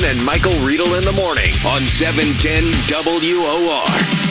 and Michael Riedel in the morning on 710 WOR.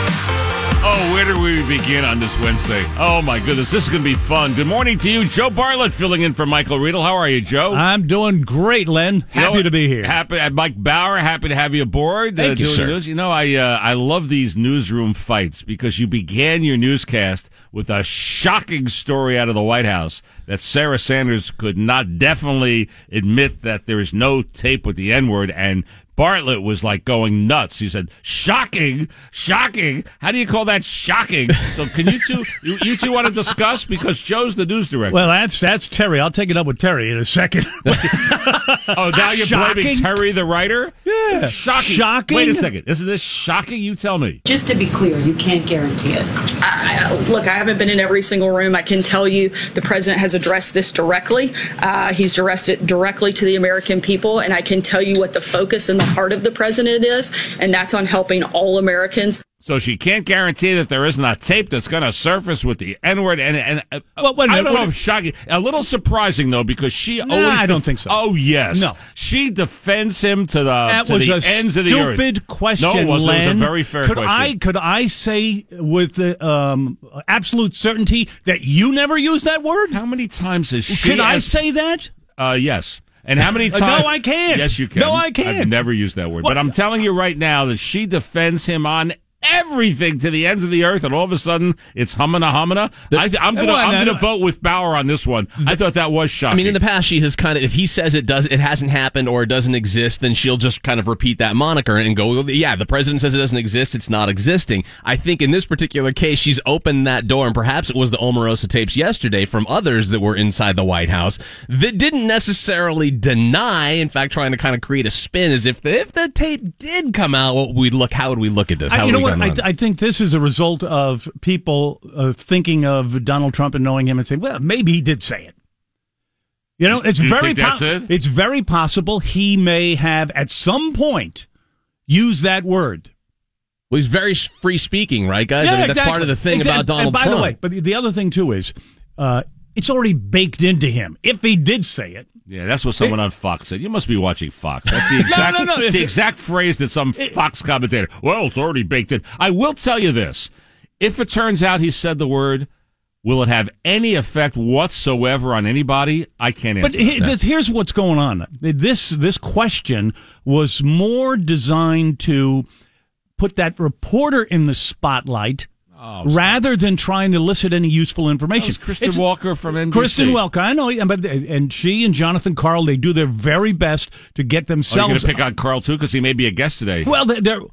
Oh, where do we begin on this Wednesday? Oh, my goodness. This is going to be fun. Good morning to you. Joe Bartlett filling in for Michael Riedel. How are you, Joe? I'm doing great, Len. Happy to be here. Mike Bauer, happy to have you aboard. Thank you, sir. News. I love these newsroom fights because you began your newscast with a shocking story out of the White House that Sarah Sanders could not definitely admit that there is no tape with the N-word, and Bartlett was like going nuts. He said, shocking. How do you call that shocking? So can you two want to discuss? Because Joe's the news director. Well, that's Terry. I'll take it up with Terry in a second. Oh, now you're blaming Terry, the writer? Yeah. Shocking. Wait a second. Isn't this shocking? You tell me. Just to be clear, you can't guarantee it. Look, I haven't been in every single room. I can tell you the president has addressed this directly. He's addressed it directly to the American people, and I can tell you what the focus and the heart of the president is, and that's on helping all Americans. So she can't guarantee that there isn't a tape that's going to surface with the N-word. And well, wait a minute, I don't know if shocking. A little surprising, though, because she always... I don't think so. Oh, yes. No. She defends him to the ends of the earth. That was a stupid question, No, it wasn't. Len. It was a very fair question. Could I say with absolute certainty that you never used that word? How many times has she... Could I say that? Yes. And how many times? No, I can't. Yes, you can. No, I can't. I've never used that word. But I'm telling you right now that she defends him on everything to the ends of the earth, and all of a sudden it's humana. I'm gonna vote with Bauer on this one. I thought that was shocking. I mean, in the past, she has kind of, if he says it hasn't happened or it doesn't exist, then she'll just kind of repeat that moniker and go, yeah, the president says it doesn't exist, it's not existing. I think in this particular case, she's opened that door, and perhaps it was the Omarosa tapes yesterday from others that were inside the White House that didn't necessarily deny, in fact, trying to kind of create a spin as if the tape did come out, how would we look at this? I think this is a result of people thinking of Donald Trump and knowing him and saying, well, maybe he did say it. You know, it's it's very possible he may have at some point used that word. Well, he's very free speaking, right, guys? Yeah, I mean, that's exactly. part of the thing about Donald Trump. By the way, but the other thing too is it's already baked into him. If he did say it. Yeah, that's what someone on Fox said. You must be watching Fox. That's the exact, It's the exact phrase that some Fox commentator, well, it's already baked in. I will tell you this. If it turns out he said the word, will it have any effect whatsoever on anybody? I can't answer that. But here's what's going on. This question was more designed to put that reporter in the spotlight rather than trying to elicit any useful information. Kristen Walker from NBC. Kristen Walker, I know, and she and Jonathan Karl, they do their very best to get themselves. Are you going to pick on Karl too, because he may be a guest today? Well,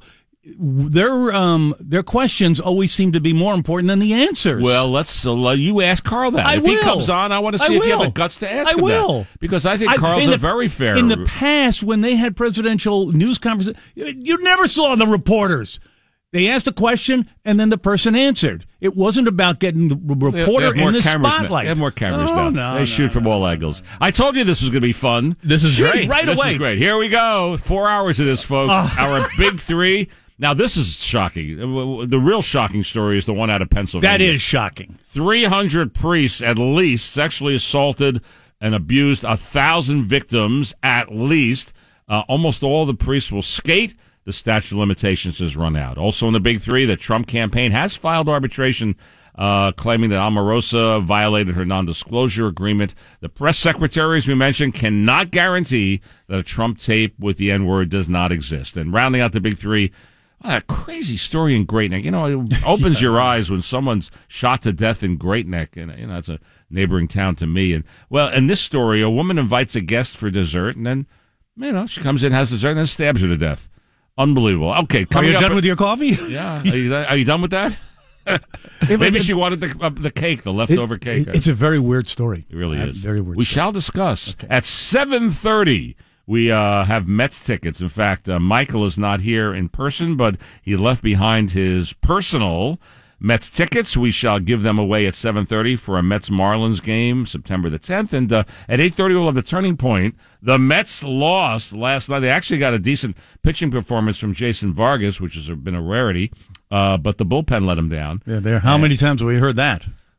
their questions always seem to be more important than the answers. Well, you ask Karl that. If he comes on, I want to see if you have the guts to ask him that. Because I think Karl's a very fair. In the past, when they had presidential news conferences, you never saw the reporters. They asked a question, and then the person answered. It wasn't about getting the reporter in the spotlight. They have more cameras now. They shoot from all angles. I told you this was going to be fun. This is great. This is great. Here we go. 4 hours of this, folks. Our big three. Now, this is shocking. The real shocking story is the one out of Pennsylvania. That is shocking. 300 priests, at least, sexually assaulted and abused 1,000 victims, at least. Almost all the priests will skate. The statute of limitations has run out. Also in the big three, the Trump campaign has filed arbitration claiming that Omarosa violated her non-disclosure agreement. The press secretary, as we mentioned, cannot guarantee that a Trump tape with the N-word does not exist. And rounding out the big three, a crazy story in Great Neck. You know, it opens your eyes when someone's shot to death in Great Neck. And, it's a neighboring town to me. And, well, in this story, a woman invites a guest for dessert, and then, she comes in, has dessert, and then stabs her to death. Unbelievable. Okay, are you done with your coffee? Yeah. Are you done with that? Maybe she wanted the cake, the leftover cake. It's a very weird story. It really is. Very weird. We shall discuss. Okay. At 7:30, we have Mets tickets. In fact, Michael is not here in person, but he left behind his personal Mets tickets. We shall give them away at 7:30 for a Mets-Marlins game, September the 10th. And at 8:30, we'll have the turning point. The Mets lost last night. They actually got a decent pitching performance from Jason Vargas, which has been a rarity, but the bullpen let him down. Yeah, how many times have we heard that?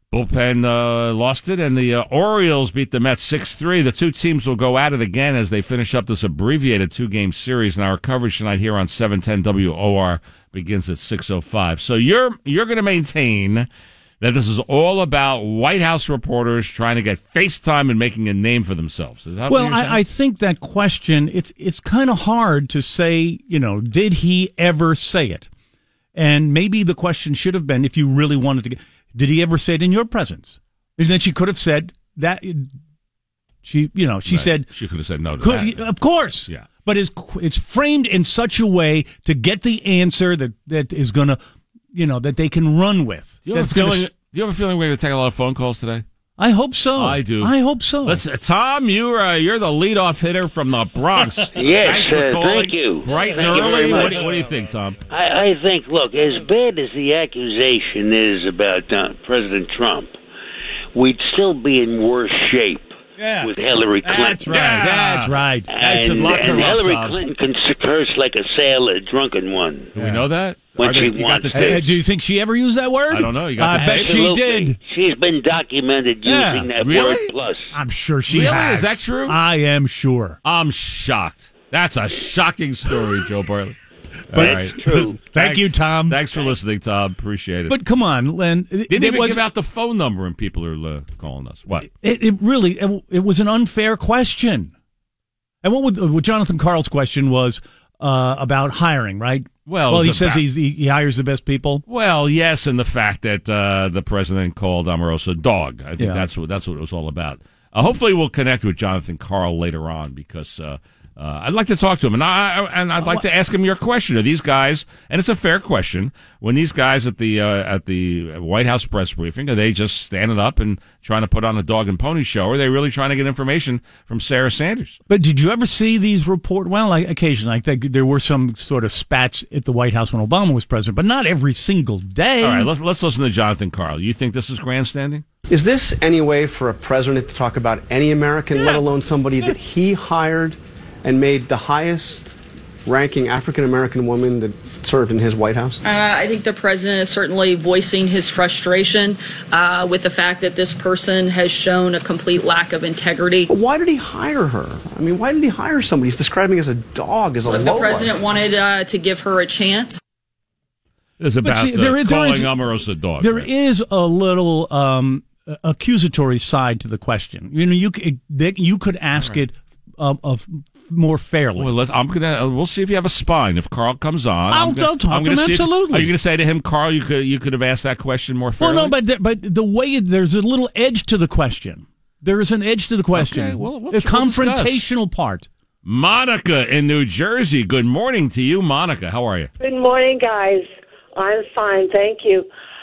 Bullpen lost it, and the Orioles beat the Mets 6-3. The two teams will go at it again as they finish up this abbreviated 2-game series. And our coverage tonight here on 710 WOR begins at 6:05. So you're going to maintain that this is all about White House reporters trying to get FaceTime and making a name for themselves. Is that what you're saying? I think that question, it's kind of hard to say, did he ever say it? And maybe the question should have been, if you really wanted to get, did he ever say it in your presence? And then she could have said that. She said she could have said no to that. Of course, yeah. But it's framed in such a way to get the answer that is going to, that they can run with. Do you have a feeling we're going to take a lot of phone calls today? I hope so. I do. I hope so. Tom, you're the leadoff hitter from the Bronx. Yes, thank you. Bright and early. What do you think, Tom? I think, look, as bad as the accusation is about President Trump, we'd still be in worse shape with Hillary Clinton. That's right. Yeah. That's right. And Hillary Clinton can curse like a sailor, drunken one. Do we know that? When she wants. Got the tapes? Do you think she ever used that word? I don't know. You got the tapes? I bet she did. She's been documented using that word plus. I'm sure she has. Really? Is that true? I am sure. I'm shocked. That's a shocking story, Joe Bartley. But it's true. Thank you, Tom. Thanks for listening, Tom. Appreciate it. But come on, Len. Didn't even give out the phone number, and people are calling us. What? It was an unfair question. And what Jonathan Karl's question was about hiring, right? Well, he says he hires the best people. Well, yes, and the fact that the president called Omarosa a dog. I think that's what it was all about. Hopefully, we'll connect with Jonathan Karl later on because I'd like to talk to him, and I'd like to ask him your question. Are these guys? And it's a fair question. When these guys at the White House press briefing, are they just standing up and trying to put on a dog and pony show? Or are they really trying to get information from Sarah Sanders? But did you ever see these report? Well, occasionally, I think there were some sort of spats at the White House when Obama was president, but not every single day. All right, let's listen to Jonathan Karl. You think this is grandstanding? Is this any way for a president to talk about any American, let alone somebody that he hired and made the highest ranking African-American woman that served in his White House? I think the president is certainly voicing his frustration with the fact that this person has shown a complete lack of integrity. But why did he hire her? I mean, why did he hire somebody he's describing as a dog, as a lowlife? The president wanted to give her a chance. It's about calling Omarosa a dog. There is a little accusatory side to the question. You could ask it more fairly. Well, we'll see if you have a spine. If Karl comes on, I'll talk to him. Absolutely. Are you going to say to him, Karl, you could have asked that question more fairly? Well, no, but the way there's a little edge to the question. There is an edge to the question. Okay, well, the confrontational part. Monica in New Jersey. Good morning to you, Monica. How are you? Good morning, guys. I'm fine, thank you.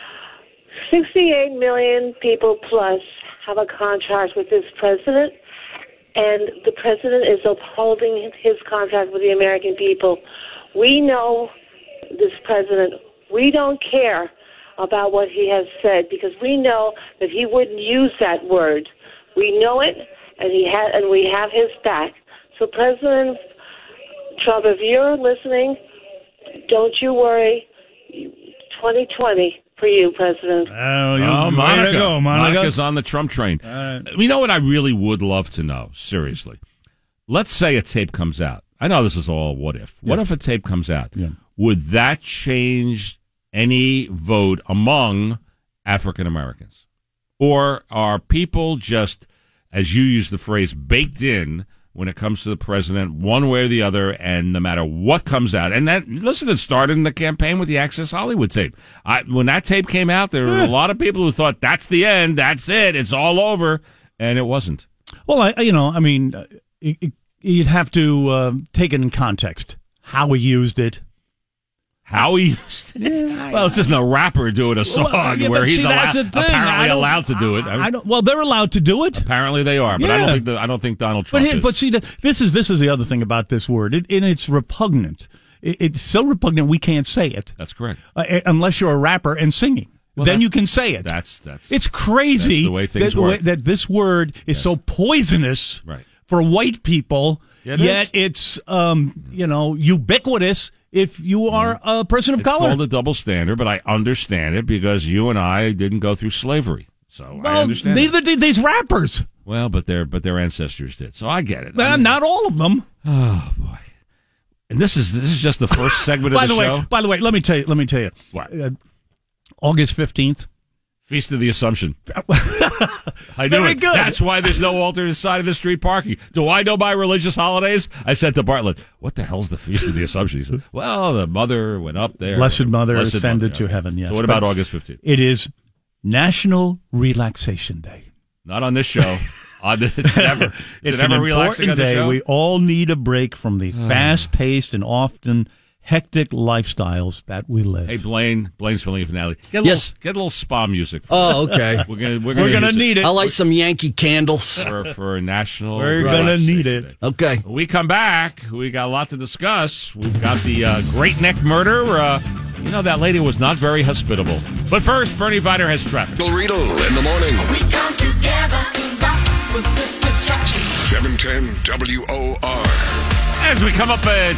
68 million people plus have a contract with this president, and the president is upholding his contract with the American people. We know this president. We don't care about what he has said because we know that he wouldn't use that word. We know it, and we have his back. So, President Trump, if you're listening, don't you worry. 2020 for you, President. Monica. Monica's on the Trump train. You know what I really would love to know, seriously? Let's say a tape comes out. I know this is all what if. What if a tape comes out? Yeah. Would that change any vote among African Americans? Or are people just, as you use the phrase, baked in when it comes to the president, one way or the other, and no matter what comes out? And it started in the campaign with the Access Hollywood tape. When that tape came out, there were a lot of people who thought, that's the end, that's it, it's all over, and it wasn't. Well, you'd have to take it in context, how he used it. How he used it? Yeah, well, it's just no rapper doing a song where he's apparently allowed to do it. Well, they're allowed to do it. Apparently they are, but I don't think Donald Trump is. But see, this is the other thing about this word, and it's repugnant. It's so repugnant we can't say it. That's correct. Unless you're a rapper and singing. Well, then you can say it. It's crazy that's the way things work. That this word is so poisonous for white people, yet it's ubiquitous if you are a person of color. It's called a double standard, but I understand it because you and I didn't go through slavery. So I understand. Neither did these rappers. Well, but their ancestors did. So I get it. Not all of them. Oh boy. And this is just the first segment of the show. By the way, let me tell you. What? August 15th. Feast of the Assumption. I knew Very it. good. That's why there's no alternate side of the street parking. Do I know my religious holidays? I said to Bartlett, what the hell's the Feast of the Assumption? He said, well, the mother went up there. Blessed Mother ascended to heaven, yes. So what about August 15th? It is National Relaxation Day. Not on this show. It's never. It's never an relaxing important on the day. show? We all need a break from the fast-paced and often hectic lifestyles that we live. Hey, Blaine's feeling a finale. Get a little spa music. Okay. We're gonna need it. I like some Yankee candles for a national. We're gonna need it. Day. Okay. When we come back, we got a lot to discuss. We've got the Great Neck murder. That lady was not very hospitable. But first, Bernie Vider has traffic. Riedel in the morning. We come together, 'cause opposites attraction. 710 WOR. As we come up at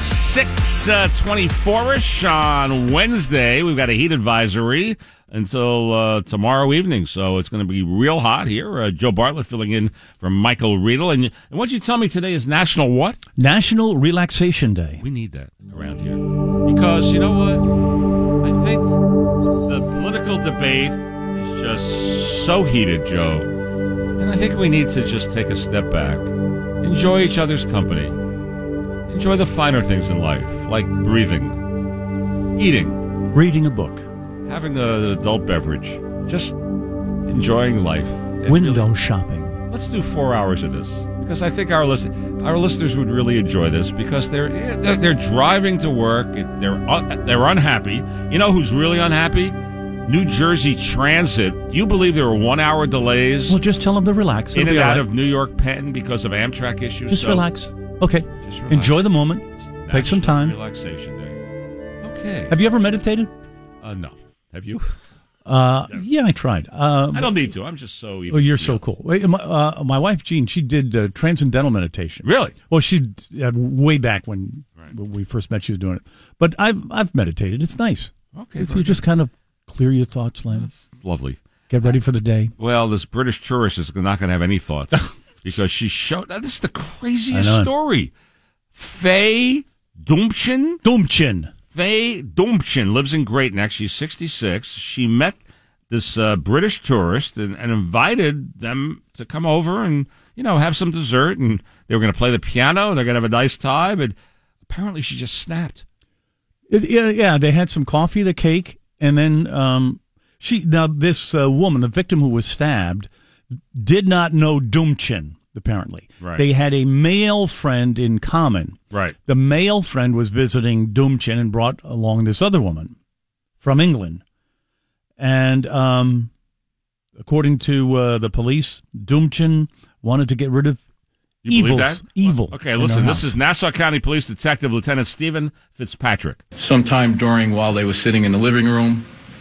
6:24-ish on Wednesday, we've got a heat advisory until tomorrow evening. So it's going to be real hot here. Joe Bartlett filling in for Michael Riedel. And what you tell me today is National what? National Relaxation Day. We need that around here. Because, you know what? I think the political debate is just so heated, Joe. And I think we need to just take a step back. Enjoy each other's company. Enjoy the finer things in life, like breathing, eating, reading a book, having an adult beverage, just enjoying life. Window shopping. Let's do 4 hours of this, because I think our listeners would really enjoy this, because they're driving to work, they're unhappy. You know who's really unhappy? New Jersey Transit. Do you believe there were 1 hour delays? Well, just tell them to relax. In and out of New York Penn because of Amtrak issues. Just relax. Okay. Just relax. Enjoy the moment. Take some time. Relaxation day. Okay. Have you ever meditated? No. Have you? Yeah, I tried. I don't need to. I'm just so even. Oh, you're so cool. My wife, Jean, she did transcendental meditation. Really? Well, she way back when we first met, she was doing it. But I've meditated. It's nice. Okay. You just kind of clear your thoughts, Len. That's lovely. Get ready for the day. Well, this British tourist is not going to have any thoughts because she showed. This is the craziest story. Faye Dumpchin. Faye Dumpchin lives in Great Neck. She's 66. She met this British tourist and invited them to come over and, have some dessert. And they were going to play the piano. They're going to have a nice time. But apparently she just snapped. Yeah, they had some coffee, the cake. And then this woman, the victim who was stabbed, did not know Dumpchin, apparently. Right. They had a male friend in common. Right. The male friend was visiting Dumpchin and brought along this other woman from England. And according to the police, Dumpchin wanted to get rid of evil. Okay, listen, this is Nassau County Police Detective Lieutenant Stephen Fitzpatrick. Sometime while they were sitting in the living room,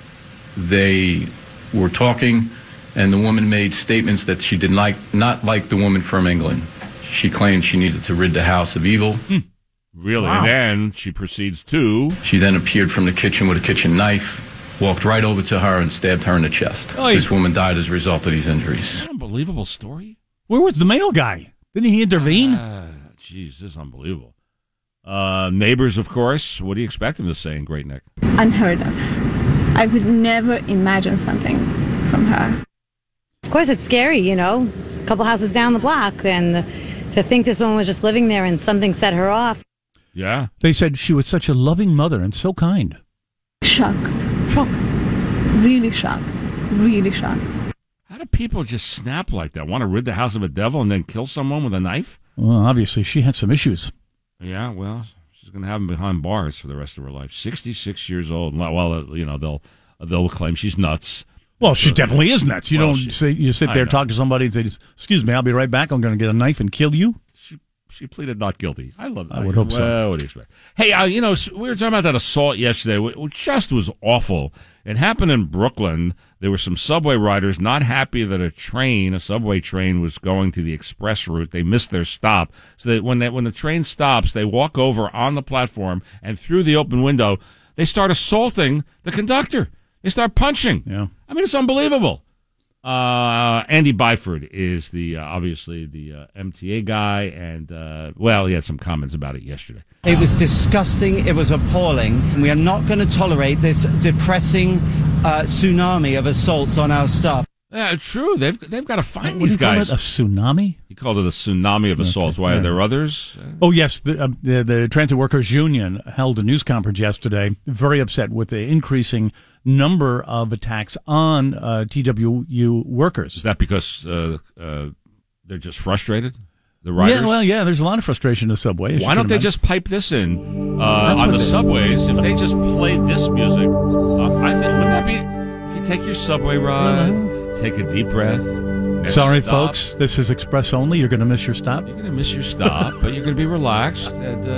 they were talking, and the woman made statements that she did not like the woman from England. She claimed she needed to rid the house of evil. Really? Wow. And then she proceeds to... She then appeared from the kitchen with a kitchen knife, walked right over to her and stabbed her in the chest. This woman died as a result of these injuries. An unbelievable story. Where was the male guy? Didn't he intervene? Jeez, this is unbelievable. Neighbors, of course. What do you expect them to say in Great Neck? Unheard of. I would never imagine something from her. Of course, it's scary, a couple houses down the block. And to think this woman was just living there and something set her off. Yeah. They said she was such a loving mother and so kind. Shocked. Really shocked. Really shocked. How do people just snap like that? Want to rid the house of a devil and then kill someone with a knife? Well, obviously, she had some issues. Yeah, well, she's going to have them behind bars for the rest of her life. 66 years old. Well, they'll claim she's nuts. Well, she definitely is nuts. You sit there, talk to somebody and say, "Excuse me, I'll be right back. I'm going to get a knife and kill you." She pleaded not guilty. I love that. I would hope so. Well, what do you expect? Hey, we were talking about that assault yesterday, which just was awful. It happened in Brooklyn. There were some subway riders not happy that a subway train was going to the express route. They missed their stop. So that when the train stops, they walk over on the platform and through the open window, they start assaulting the conductor. They start punching. Yeah. I mean, it's unbelievable. Andy Byford is obviously the MTA guy, and he had some comments about it yesterday. It was disgusting. It was appalling. And we are not going to tolerate this depressing tsunami of assaults on our staff. Yeah, it's true. They've got to find What these do you call guys. it, a tsunami? He called it a tsunami of assaults. Why are there others? Oh, yes. The Transit Workers Union held a news conference yesterday, very upset with the increasing number of attacks on TWU workers. Is that because they're just frustrated? The riders? There's a lot of frustration in the subway. Why don't they just pipe this in on the subways? If they just play this music, I think, wouldn't that be... If you take your subway ride, take a deep breath. Sorry, folks, this is express only. You're going to miss your stop. You're going to miss your stop, but you're going to be relaxed,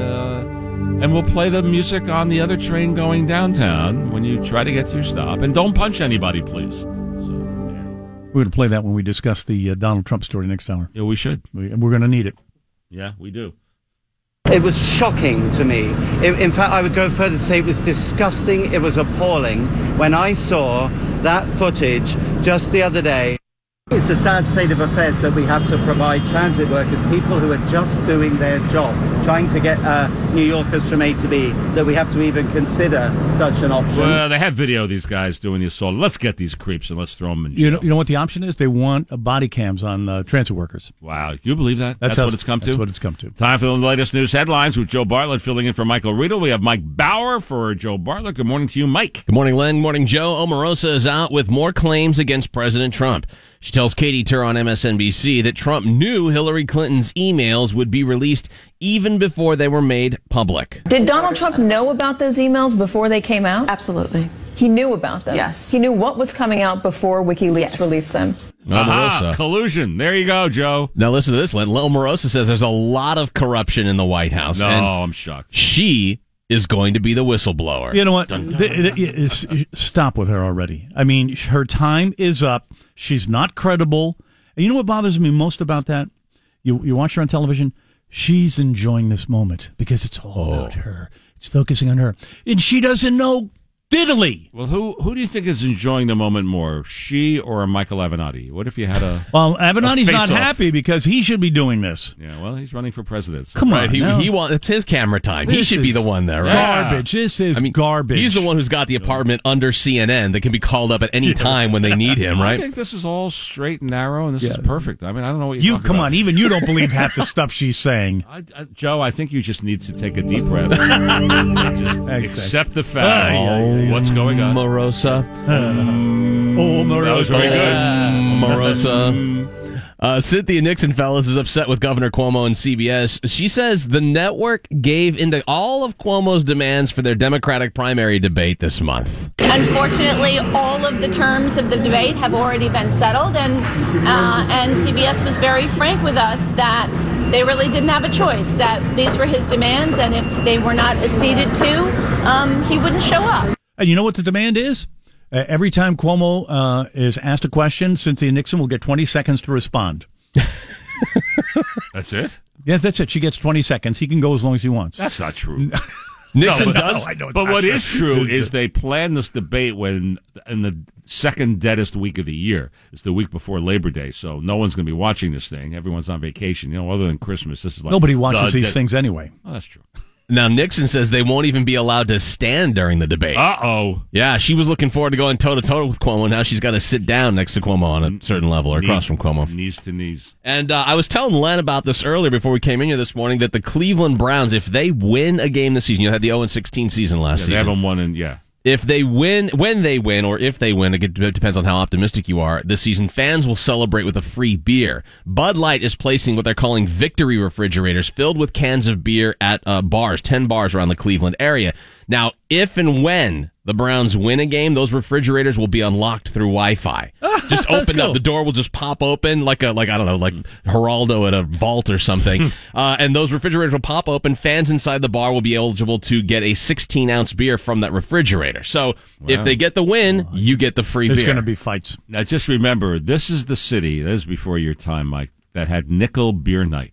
and we'll play the music on the other train going downtown when you try to get to your stop. And don't punch anybody, please. We're going to play that when we discuss the Donald Trump story next hour. Yeah, we should. We're going to need it. Yeah, we do. It was shocking to me. In fact, I would go further to say it was disgusting. It was appalling when I saw that footage just the other day. It's a sad state of affairs that we have to provide transit workers, people who are just doing their job, trying to get New Yorkers from A to B, that we have to even consider such an option. Well, they have video of these guys doing the assault. Let's get these creeps and let's throw them in jail. You know what the option is? They want body cams on transit workers. Wow. You believe that? That's what it's come to? That's what it's come to. Time for the latest news headlines with Joe Bartlett filling in for Michael Riedel. We have Mike Bauer for Joe Bartlett. Good morning to you, Mike. Good morning, Len. Good morning, Joe. Omarosa is out with more claims against President Trump. She tells Katie Tur on MSNBC that Trump knew Hillary Clinton's emails would be released even before they were made public. Did Donald Trump know about those emails before they came out? Absolutely. He knew about them? Yes. He knew what was coming out before WikiLeaks released them? Aha, collusion. There you go, Joe. Now listen to this, Len. Omarosa says there's a lot of corruption in the White House. No, and I'm shocked. She is going to be the whistleblower. You know what? Stop with her already. I mean, her time is up. She's not credible. And you know what bothers me most about that? You watch her on television. She's enjoying this moment because it's all about her. It's focusing on her. And she doesn't know diddly. Well, who do you think is enjoying the moment more, she or Michael Avenatti? What if you had a Well, Avenatti's not face-off? happy because he should be doing this. Yeah, well, he's running for president. So. Come on, Right, he wants, it's his camera time. He should be the one there, right? Garbage. This is garbage. He's the one who's got the apartment under CNN that can be called up at any time when they need him, right? I think this is all straight and narrow, and this is perfect. I mean, I don't know what you're talking come about. on, even you don't believe half the stuff she's saying. Joe, I think you just need to take a deep breath and just accept the fact what's going on. Omarosa. Omarosa. That was very good. Omarosa. Cynthia Nixon, fellas, is upset with Governor Cuomo and CBS. She says the network gave into all of Cuomo's demands for their Democratic primary debate this month. Unfortunately, all of the terms of the debate have already been settled, and CBS was very frank with us that they really didn't have a choice, that these were his demands, and if they were not acceded to, he wouldn't show up. And you know what the demand is? Every time Cuomo is asked a question, Cynthia Nixon will get 20 seconds to respond. That's it? Yes, that's it. She gets 20 seconds. He can go as long as he wants. That's not true. Nixon does. But what is true is they plan this debate when in the second deadest week of the year. It's the week before Labor Day, so no one's going to be watching this thing. Everyone's on vacation. You know, other than Christmas, this is like nobody watches these things anyway. Oh, that's true. Now, Nixon says they won't even be allowed to stand during the debate. Uh-oh. Yeah, she was looking forward to going toe-to-toe with Cuomo. Now she's got to sit down next to Cuomo on a certain level or across from Cuomo. Knees to knees. And I was telling Len about this earlier before we came in here this morning that the Cleveland Browns, if they win a game this season, you had the 0-16 season last season. They haven't won in, yeah. If they win, when they win, or if they win, it depends on how optimistic you are, this season, fans will celebrate with a free beer. Bud Light is placing what they're calling victory refrigerators filled with cans of beer at bars, 10 bars around the Cleveland area. Now, if and when the Browns win a game, those refrigerators will be unlocked through Wi-Fi. Just open up. The door will just pop open like Geraldo at a vault or something. And those refrigerators will pop open. Fans inside the bar will be eligible to get a 16-ounce beer from that refrigerator. So if they get the win, you get the free beer. There's going to be fights. Now, just remember, this is the city, this is before your time, Mike, that had Nickel Beer Night.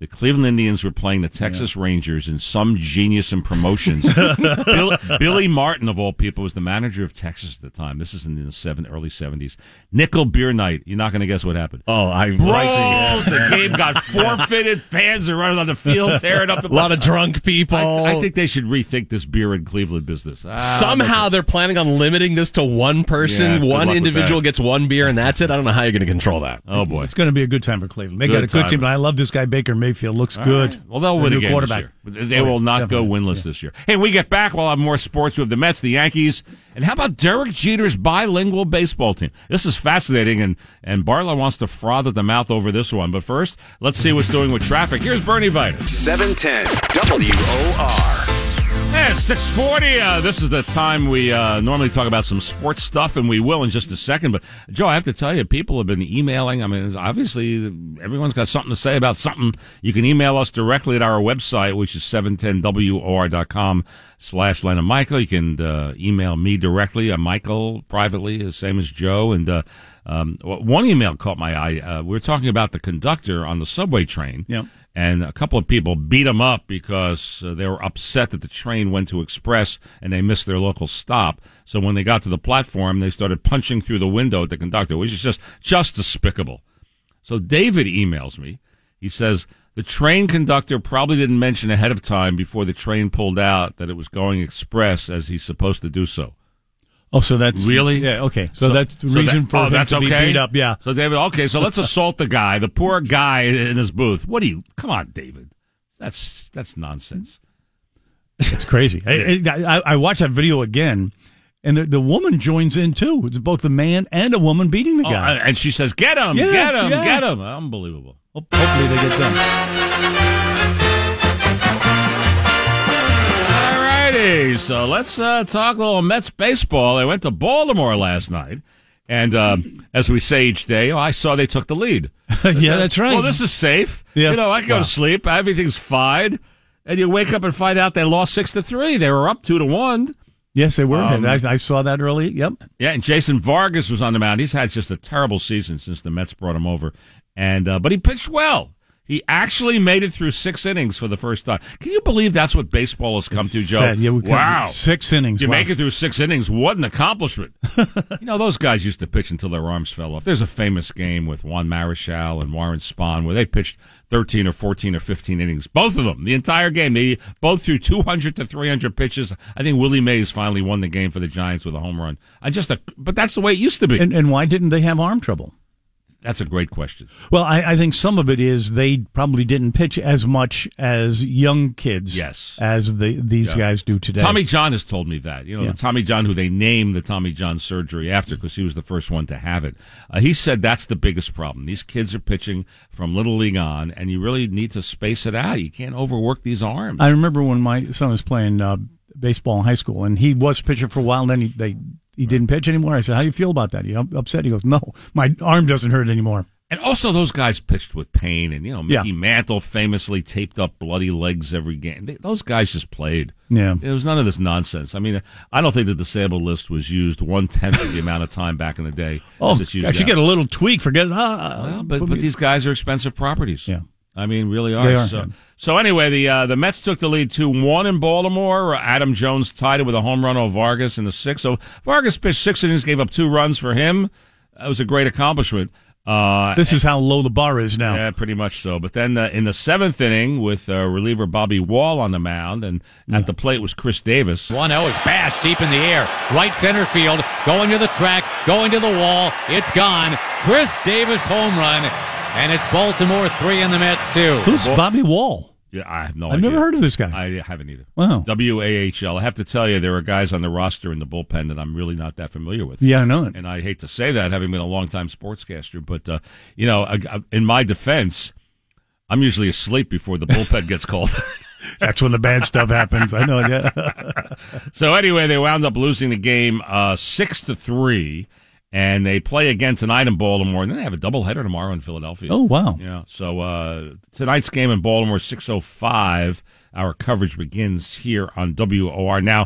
The Cleveland Indians were playing the Texas Rangers in some genius in promotions. Billy Martin, of all people, was the manager of Texas at the time. This is in the early 70s. Nickel beer night. You're not going to guess what happened. Oh, Brawls. The game got forfeited. Fans are running on the field, tearing up. A lot of drunk people. I think they should rethink this beer in Cleveland business. Somehow they're planning on limiting this to one person. One individual gets one beer, and that's it. I don't know how you're going to control that. Oh, boy. It's going to be a good time for Cleveland. They got a good team, but I love this guy, Baker Mayfield. Looks good. Right. Well, they'll win a game this year. They will not go winless this year. Hey, when we get back, we'll have more sports. We have the Mets, the Yankees, and how about Derek Jeter's bilingual baseball team? This is fascinating, and Bartlett wants to froth at the mouth over this one. But first, let's see what's doing with traffic. Here's Bernie Viter. 710 WOR. Yeah, 6:40. This is the time we normally talk about some sports stuff, and we will in just a second. But, Joe, I have to tell you, people have been emailing. I mean, obviously, everyone's got something to say about something. You can email us directly at our website, which is 710WOR.com/Len Michael. You can email me directly, Michael, privately, the same as Joe. And one email caught my eye. We were talking about the conductor on the subway train. Yep. And a couple of people beat him up because they were upset that the train went to Express and they missed their local stop. So when they got to the platform, they started punching through the window at the conductor, which is just despicable. So David emails me. He says, the train conductor probably didn't mention ahead of time before the train pulled out that it was going Express as he's supposed to do so. Oh, so that's... Really? Yeah, okay. So that's the reason for him to be beat up, yeah. So, David, okay, so let's assault the guy, the poor guy in his booth. Come on, David. That's nonsense. It's crazy. I watched that video again, and the woman joins in, too. It's both the man and a woman beating the guy. And she says, get him, get him, get him. Unbelievable. Hopefully they get done. So let's talk a little Mets baseball. I went to Baltimore last night, and as we say each day, I saw they took the lead. Yeah, that's right. Well, this is safe. Yeah. I can go to sleep. Everything's fine. And you wake up and find out they lost 6-3. They were up 2-1. Yes, they were. I saw that early. Yep. Yeah, and Jason Vargas was on the mound. He's had just a terrible season since the Mets brought him over, and but he pitched well. He actually made it through 6 innings for the first time. Can you believe that's what baseball has come to, Joe? Sad. Yeah, wow. 6 innings. You make it through 6 innings. What an accomplishment. Those guys used to pitch until their arms fell off. There's a famous game with Juan Marichal and Warren Spahn where they pitched 13 or 14 or 15 innings. Both of them, the entire game. They both threw 200 to 300 pitches. I think Willie Mays finally won the game for the Giants with a home run. But that's the way it used to be. And why didn't they have arm trouble? That's a great question. Well, I think some of it is they probably didn't pitch as much as young kids as these guys do today. Tommy John has told me that. The Tommy John who they named the Tommy John surgery after because he was the first one to have it. He said that's the biggest problem. These kids are pitching from Little League on, and you really need to space it out. You can't overwork these arms. I remember when my son was playing baseball in high school, and he was pitching for a while, and then he didn't pitch anymore. I said, how do you feel about that? Are you upset? He goes, no, my arm doesn't hurt anymore. And also those guys pitched with pain. And, Mickey Mantle famously taped up bloody legs every game. Those guys just played. Yeah. There was none of this nonsense. I mean, I don't think the disabled list was used 1/10 of the amount of time back in the day as it's used now. I should get a little tweak for getting... but these guys are expensive properties. Yeah. I mean, really are. They are. So anyway, the Mets took the lead 2-1 in Baltimore. Adam Jones tied it with a home run over Vargas in the 6th. So Vargas pitched 6 innings, gave up 2 runs for him. That was a great accomplishment. This is how low the bar is now. Yeah, pretty much so. But then in the 7th inning, with reliever Bobby Wall on the mound, and at the plate was Chris Davis. 1-0 is bashed deep in the air. Right center field, going to the track, going to the wall. It's gone. Chris Davis home run. And it's Baltimore 3 and the Mets 2. Who's Bobby Wall? Yeah, I have no idea. idea. I've never heard of this guy. I haven't either. Wow. WAHL. I have to tell you, there are guys on the roster in the bullpen that I'm really not that familiar with. Yeah, I know it. And I hate to say that, having been a longtime sportscaster. But, in my defense, I'm usually asleep before the bullpen gets called. That's when the bad stuff happens. I know it, yeah. So anyway, they wound up losing the game 6-3. And they play again tonight in Baltimore, and then they have a doubleheader tomorrow in Philadelphia. Oh, wow. Yeah. So tonight's game in Baltimore, 6:05. Our coverage begins here on WOR. Now,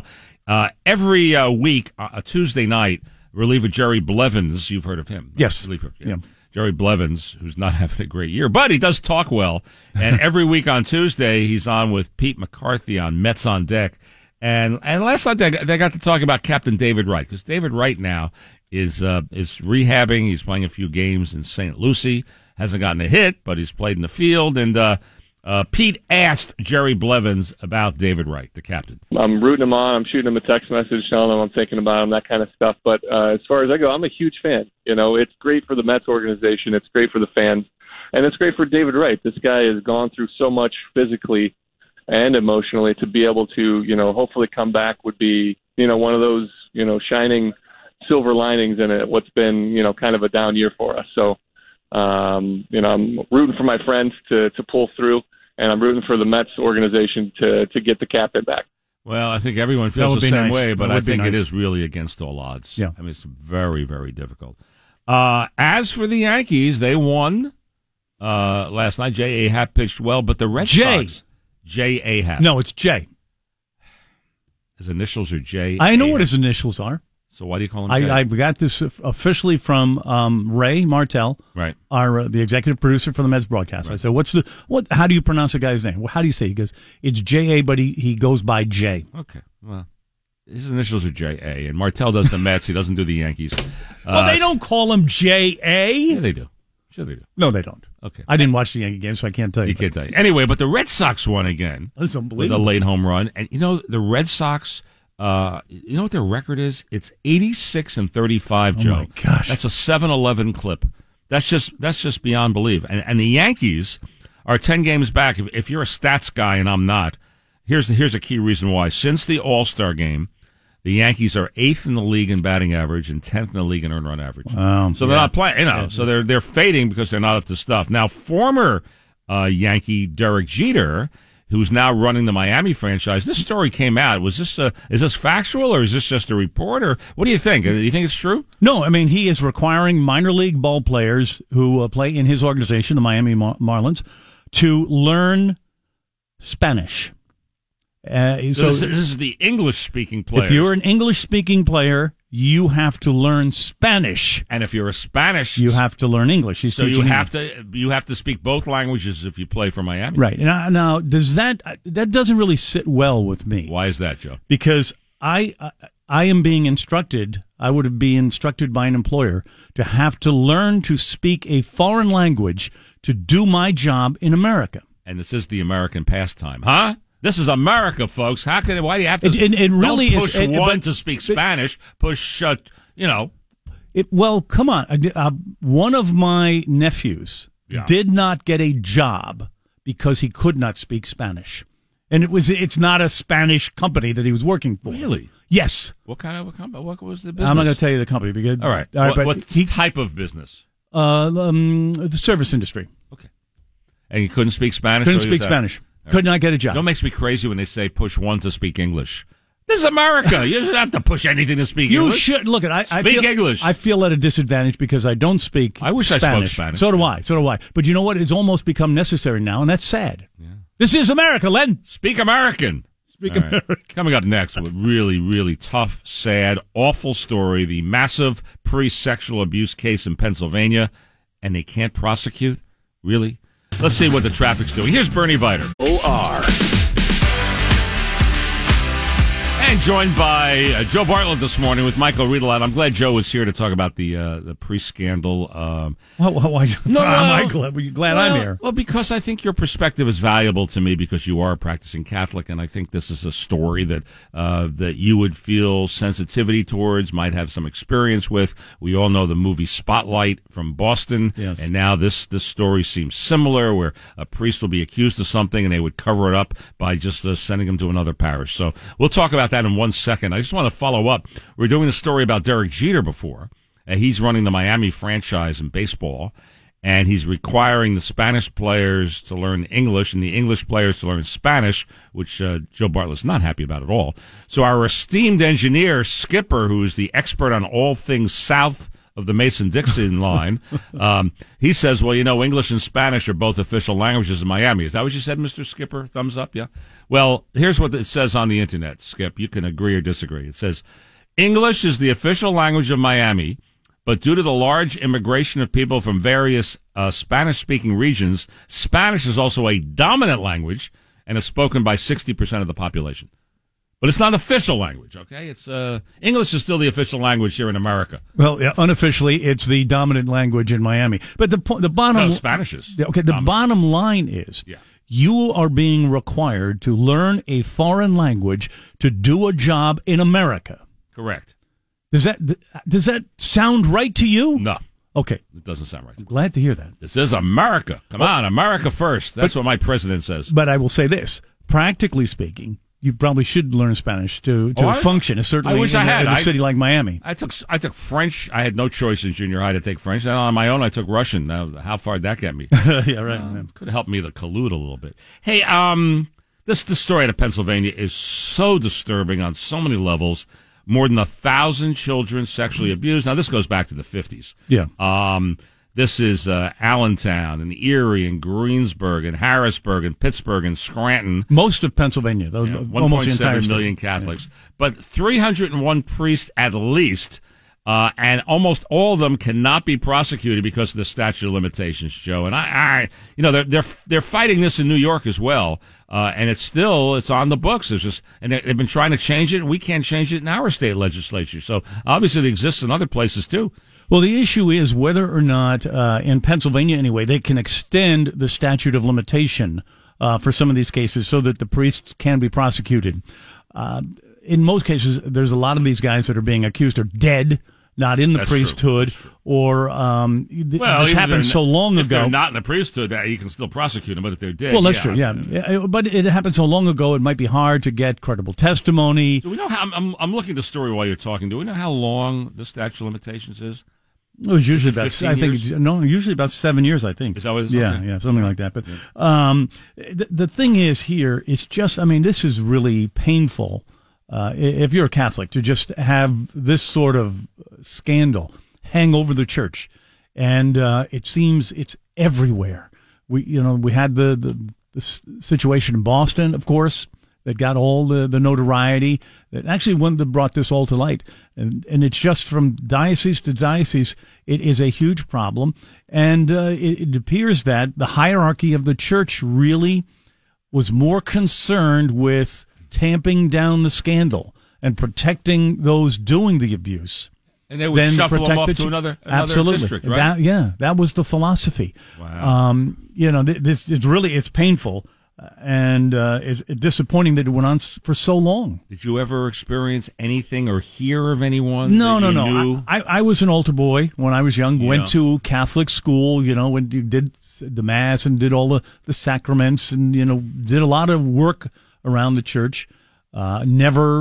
every week, Tuesday night, reliever Jerry Blevins, you've heard of him. Yes. Reliever, yeah. Jerry Blevins, who's not having a great year, but he does talk well. And every week on Tuesday, he's on with Pete McCarthy on Mets on Deck. And last night they got to talk about Captain David Wright, because David Wright now is rehabbing. He's playing a few games in St. Lucie. Hasn't gotten a hit, but he's played in the field. And Pete asked Jerry Blevins about David Wright, the captain. I'm rooting him on. I'm shooting him a text message telling him I'm thinking about him, that kind of stuff. But as far as I go, I'm a huge fan. It's great for the Mets organization. It's great for the fans. And it's great for David Wright. This guy has gone through so much physically and emotionally. To be able to, hopefully come back would be, one of those, shining silver linings in it, what's been, kind of a down year for us. So, I'm rooting for my friends to pull through, and I'm rooting for the Mets organization to get the captain back. Well, I think everyone feels the same way, but I think nice. It is really against all odds. Yeah. I mean, it's very, very difficult. As for the Yankees, they won last night. J.A. Happ pitched well, but the Red Sox... J.A. Happ. No, it's J. His initials are J. I know what his initials are. So why do you call him J? I got this officially from Ray Martell, right? The executive producer for the Mets broadcast. Right. I said, how do you pronounce the guy's name? How do you say it? He goes, it's J.A., but he goes by J. Okay, well, his initials are J.A., and Martell does the Mets. He doesn't do the Yankees. Well, they don't call him J.A.? Yeah, they do. Sure they do. No, they don't. Okay. I didn't watch the Yankee game, so I can't tell you. You can't tell you. Anyway, but the Red Sox won again. That's unbelievable. With a late home run. And, the Red Sox, you know what their record is? It's 86-35, Joe. Oh, my gosh. That's a 7-11 clip. That's just beyond belief. And the Yankees are 10 games back. If you're a stats guy and I'm not, here's a key reason why. Since the All-Star game, the Yankees are 8th in the league in batting average and 10th in the league in earned run average. So they're not playing, so they're fading because they're not up to stuff. Now, former Yankee Derek Jeter, who's now running the Miami franchise, this story came out. Is this factual, or is this just a report, or what do you think? Do you think it's true? No, I mean, he is requiring minor league ball players who play in his organization, the Miami Marlins, to learn Spanish. So this is the English-speaking players. If you're an English-speaking player, you have to learn Spanish. And if you're a Spanish... You have to learn English. So you have to speak both languages if you play for Miami. Right. Now does that doesn't really sit well with me. Why is that, Joe? Because I am being instructed, I would be instructed by an employer to have to learn to speak a foreign language to do my job in America. And this is the American pastime, huh? This is America, folks. Why do you have to? It really don't push is, one to speak Spanish. Push, Well, come on. One of my nephews did not get a job because he could not speak Spanish, and it's not a Spanish company that he was working for. Really? Yes. What kind of a company? What was the business? I'm not going to tell you the company because. All right. What type of business? The service industry. Okay. And he couldn't speak Spanish. Couldn't speak Spanish. Could not get a job. It makes me crazy when they say push one to speak English. This is America. You shouldn't have to push anything to speak English. You should. Look, I speak English. I feel at a disadvantage because I don't speak Spanish. I wish I spoke Spanish. So do I. But you know what? It's almost become necessary now, and that's sad. Yeah. This is America, Len. Speak American. Speak American. Coming up next, with really, really tough, sad, awful story, the massive pre-sexual abuse case in Pennsylvania, and they can't prosecute? Really? Let's see what the traffic's doing. Here's Bernie Viter. OR. And joined by Joe Bartlett this morning with Michael Riedelaat. I'm glad Joe was here to talk about the pre-scandal. Why? No, I'm glad I'm here. Well, because I think your perspective is valuable to me because you are a practicing Catholic, and I think this is a story that that you would feel sensitivity towards, might have some experience with. We all know the movie Spotlight from Boston, yes. And now this story seems similar, where a priest will be accused of something, and they would cover it up by just sending him to another parish. So we'll talk about that in 1 second. I just want to follow up. We were doing a story about Derek Jeter before. He's running the Miami franchise in baseball, and he's requiring the Spanish players to learn English and the English players to learn Spanish, which Joe Bartlett's not happy about at all. So our esteemed engineer, Skipper, who is the expert on all things south of the Mason-Dixon line, he says, well, English and Spanish are both official languages in Miami. Is that what you said, Mr. Skipper? Thumbs up, yeah? Well, here's what it says on the Internet, Skip. You can agree or disagree. It says, English is the official language of Miami, but due to the large immigration of people from various Spanish-speaking regions, Spanish is also a dominant language and is spoken by 60% of the population. But it's not official language, okay? It's English is still the official language here in America. Well, yeah, unofficially, it's the dominant language in Miami. But the bottom... No, Spanish is. Okay, the bottom line is... Yeah. You are being required to learn a foreign language to do a job in America. Correct. Does that sound right to you? No. Okay. It doesn't sound right. I'm glad to hear that. This is America. Come on, America first. That's what my president says. But I will say this. Practically speaking, you probably should learn Spanish to function, certainly I wish I had. in a city like Miami. I took French. I had no choice in junior high to take French. And on my own, I took Russian. Now, how far did that get me? Yeah, right. Could have helped me to collude a little bit. Hey, this story out of Pennsylvania is so disturbing on so many levels. More than 1,000 children sexually abused. Now, this goes back to the 50s. Yeah. This is Allentown and Erie and Greensburg and Harrisburg and Pittsburgh and Scranton. Most of Pennsylvania, those almost the entire 1.7 million Catholics. Yeah. But 301 priests at least, and almost all of them cannot be prosecuted because of the statute of limitations, Joe. And they're fighting this in New York as well. And it's on the books. And they've been trying to change it, and we can't change it in our state legislature. So obviously it exists in other places too. Well, the issue is whether or not, in Pennsylvania anyway, they can extend the statute of limitation for some of these cases so that the priests can be prosecuted. In most cases, there's a lot of these guys that are being accused are dead, not in the priesthood, or this happened so long ago. If they're not in the priesthood, you can still prosecute them, but if they're dead... Well, that's true, yeah. But it happened so long ago, it might be hard to get credible testimony. Do we know how... I'm looking at the story while you're talking. Do we know how long the statute of limitations is? It was usually usually about 7 years, I think. Is that what it is? Yeah, okay. Yeah, something like that. But the thing is here, it's just, this is really painful, if you're a Catholic, to just have this sort of scandal hang over the church. And it seems it's everywhere. We had the situation in Boston, of course, that got all the notoriety, that actually one that brought this all to light. And it's just from diocese to diocese, it is a huge problem. And it appears that the hierarchy of the church really was more concerned with tamping down the scandal and protecting those doing the abuse. And they would shuffle them off to another district, right? That was the philosophy. Wow. This is really, it's painful. And it's disappointing that it went on for so long. Did you ever experience anything or hear of anyone? No. I was an altar boy when I was young. Yeah. Went to Catholic school, when you did the Mass and did all the sacraments and, did a lot of work around the church. Never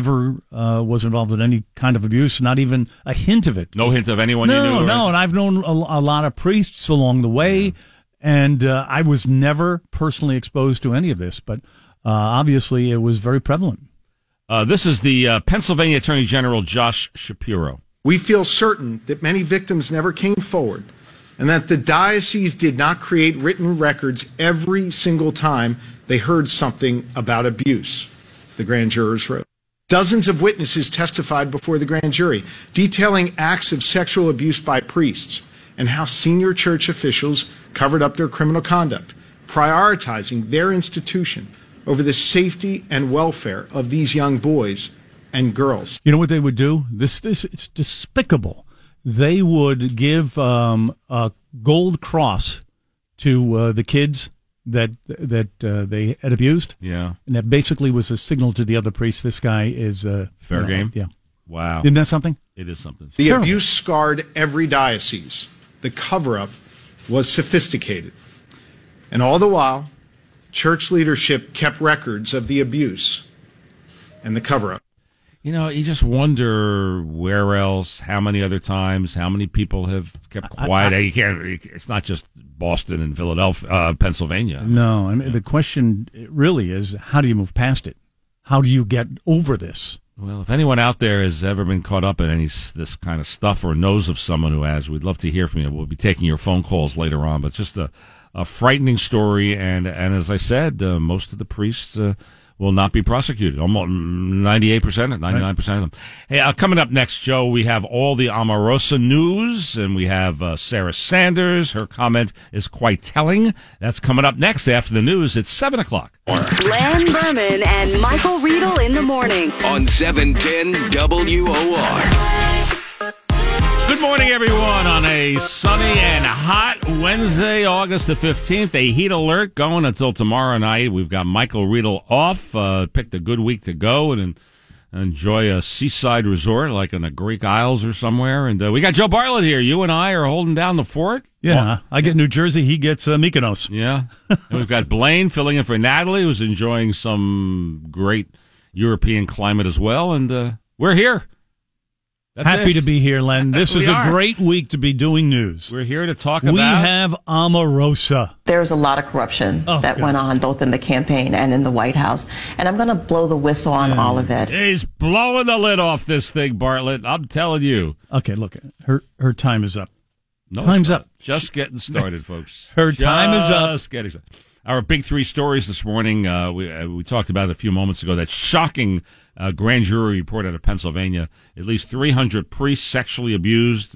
was involved in any kind of abuse, not even a hint of it. No hint of anyone you knew? No, and I've known a lot of priests along the way. Yeah. And I was never personally exposed to any of this, but obviously it was very prevalent. This is the Pennsylvania Attorney General Josh Shapiro. We feel certain that many victims never came forward and that the diocese did not create written records every single time they heard something about abuse, the grand jurors wrote. Dozens of witnesses testified before the grand jury, detailing acts of sexual abuse by priests and how senior church officials covered up their criminal conduct, prioritizing their institution over the safety and welfare of these young boys and girls. You know what they would do? This it's despicable. They would give a gold cross to the kids that they had abused. Yeah, and that basically was a signal to the other priests. This guy is fair game. Yeah. Wow. Isn't that something? It is something. The abuse scarred every diocese. The cover-up was sophisticated. And all the while, church leadership kept records of the abuse and the cover-up. You just wonder where else, how many other times, how many people have kept quiet. It's not just Boston and Philadelphia, Pennsylvania. No, the question really is, how do you move past it? How do you get over this? Well, if anyone out there has ever been caught up in this kind of stuff or knows of someone who has, we'd love to hear from you. We'll be taking your phone calls later on, but just a frightening story. And as I said, most of the priests will not be prosecuted. Almost 98%, 99% of them. Hey, coming up next, Joe, we have all the Omarosa news, and we have Sarah Sanders. Her comment is quite telling. That's coming up next after the news. It's 7 o'clock. Len Berman and Michael Riedel in the morning. On 710 WOR. Good morning, everyone, on a sunny and hot Wednesday, August the 15th. A heat alert going until tomorrow night. We've got Michael Riedel off. Picked a good week to go and enjoy a seaside resort like in the Greek Isles or somewhere. And we got Joe Bartlett here. You and I are holding down the fort. Yeah, I get New Jersey. He gets Mykonos. Yeah. And we've got Blaine filling in for Natalie, who's enjoying some great European climate as well. And we're here. That's Happy to be here, Len. This is a great week to be doing news. We're here to talk about... We have Omarosa. There's a lot of corruption that went on both in the campaign and in the White House. And I'm going to blow the whistle on all of it. He's blowing the lid off this thing, Bartlett. I'm telling you. Okay, look, her time is up. No, Time's up. Just getting started, folks. Her time is up. Just getting started. Our big three stories this morning, we talked about it a few moments ago, that shocking grand jury report out of Pennsylvania. At least 300 priests sexually abused,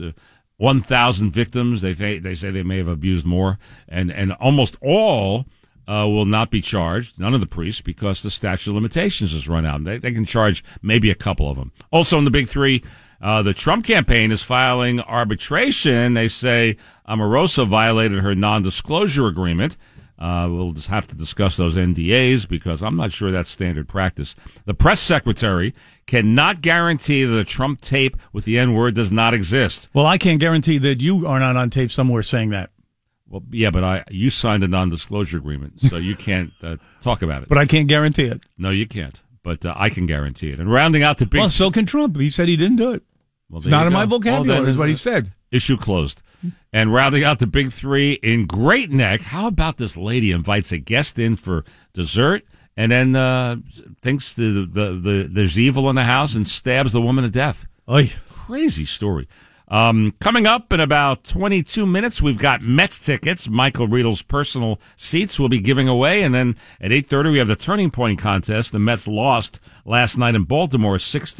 1,000 victims. They say they may have abused more. And almost all will not be charged, none of the priests, because the statute of limitations has run out. They can charge maybe a couple of them. Also in the big three, the Trump campaign is filing arbitration. They say Omarosa violated her non-disclosure agreement. We'll just have to discuss those NDAs because I'm not sure that's standard practice. The press secretary cannot guarantee that the Trump tape with the N-word does not exist. Well, I can't guarantee that you are not on tape somewhere saying that. Well, yeah, but you signed a non-disclosure agreement, so you can't talk about it. But I can't guarantee it. No, you can't. But I can guarantee it. And rounding out the big... Well, so can Trump. He said he didn't do it. Well, it's not in my vocabulary, is what he said. Issue closed. And rounding out the big three in Great Neck, how about this lady invites a guest in for dessert and then thinks there's evil in the house and stabs the woman to death? Oy. Crazy story. Coming up in about 22 minutes, we've got Mets tickets. Michael Riedel's personal seats will be giving away. And then at 8:30, we have the Turning Point contest. The Mets lost last night in Baltimore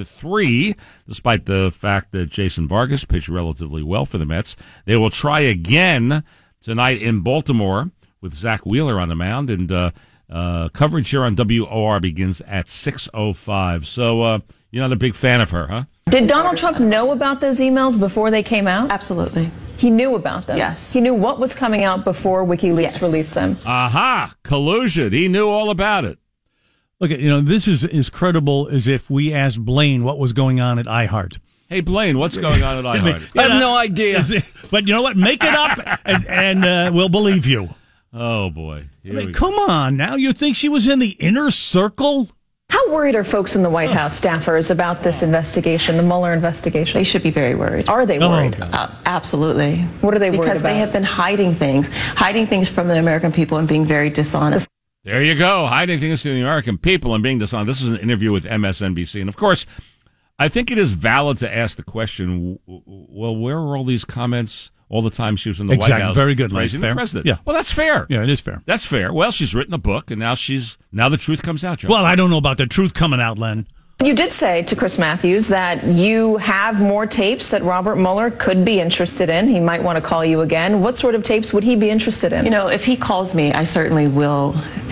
6-3, despite the fact that Jason Vargas pitched relatively well for the Mets. They will try again tonight in Baltimore with Zach Wheeler on the mound. And coverage here on WOR begins at 6:05. So you're not a big fan of her, huh? Did Donald Trump know about those emails before they came out? Absolutely. He knew about them? Yes. He knew what was coming out before WikiLeaks released them? Aha! Collusion. He knew all about it. Look, this is as credible as if we asked Blaine what was going on at iHeart. Hey, Blaine, what's going on at iHeart? I have no idea. But you know what? Make it up, and we'll believe you. Oh, boy. Come on now. You think she was in the inner circle? How worried are folks in the White House staffers about this investigation, the Mueller investigation? They should be very worried. Are they worried? Absolutely. What are they worried about? Because they have been hiding things from the American people and being very dishonest. There you go, hiding things from the American people and being dishonest. This is an interview with MSNBC. And, of course, I think it is valid to ask the question, well, where were all these comments all the time she was in the White House? Very good, praising the president? Yeah. Well, that's fair. Yeah, it is fair. That's fair. Well, she's written a book, and now the truth comes out, Joe. Well, I don't know about the truth coming out, Len. You did say to Chris Matthews that you have more tapes that Robert Mueller could be interested in. He might want to call you again. What sort of tapes would he be interested in? If he calls me, I certainly will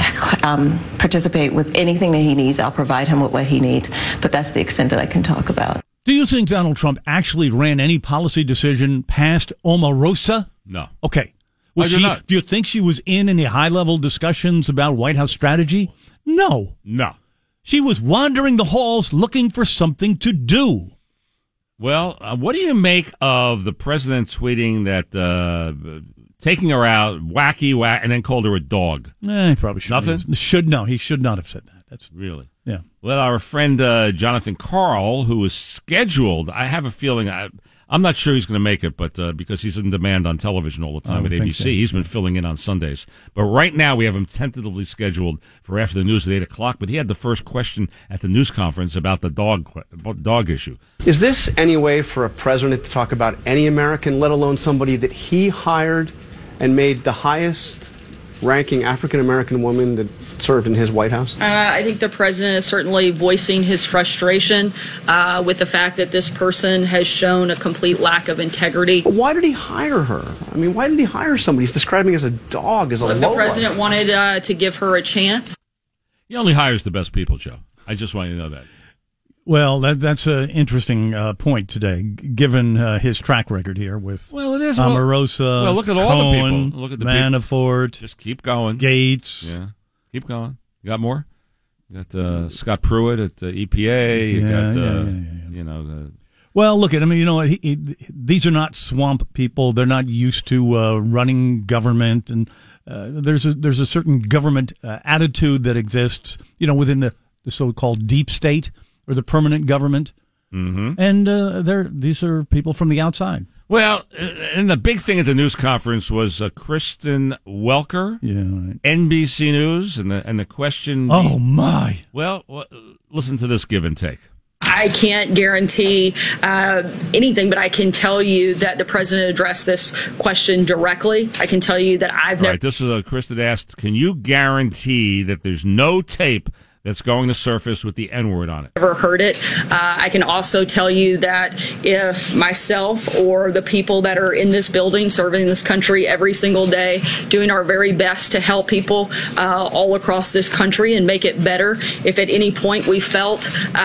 participate with anything that he needs. I'll provide him with what he needs. But that's the extent that I can talk about. Do you think Donald Trump actually ran any policy decision past Omarosa? No. Okay. Do you think she was in any high-level discussions about White House strategy? No. No. She was wandering the halls looking for something to do. Well, what do you make of the president tweeting that taking her out, wacky, and then called her a dog? He probably should. Nothing? He should not have said that. That's really. Yeah. Well, our friend Jonathan Karl, who was scheduled, I have a feeling, I'm not sure he's going to make it, but because he's in demand on television all the time at ABC, so. He's been filling in on Sundays. But right now we have him tentatively scheduled for after the news at 8 o'clock. But he had the first question at the news conference about the dog issue. Is this any way for a president to talk about any American, let alone somebody that he hired and made the highest ranking African-American woman that served in his White House? I think the president is certainly voicing his frustration with the fact that this person has shown a complete lack of integrity. Why did he hire her? I mean, why did he hire somebody he's describing as a dog, as a Look, low the president wanted to give her a chance. He only hires the best people, Joe. I just want you to know that. Well, that's an interesting point today, given his track record here with Omarosa, well, look at all Cohen, the people. Look at the Manafort. Just keep going. Gates. Yeah, keep going. You got more? You got Scott Pruitt at the EPA. You got, Well, look at, I mean, you know, these are not swamp people. They're not used to running government, and there's a certain government attitude that exists, you know, within the so-called deep state or the permanent government. Mm-hmm. And these are people from the outside. Well, and the big thing at the news conference was Kristen Welker, NBC News, and the question. Oh my! Well, listen to this give and take. I can't guarantee anything, but I can tell you that the president addressed this question directly. I can tell you that I've never. Right, this is Kristen asked, "Can you guarantee that there's no tape that's going to surface with the N-word on it?" Never heard it. I can also tell you that if myself or the people that are in this building serving this country every single day, doing our very best to help people all across this country and make it better, if at any point we felt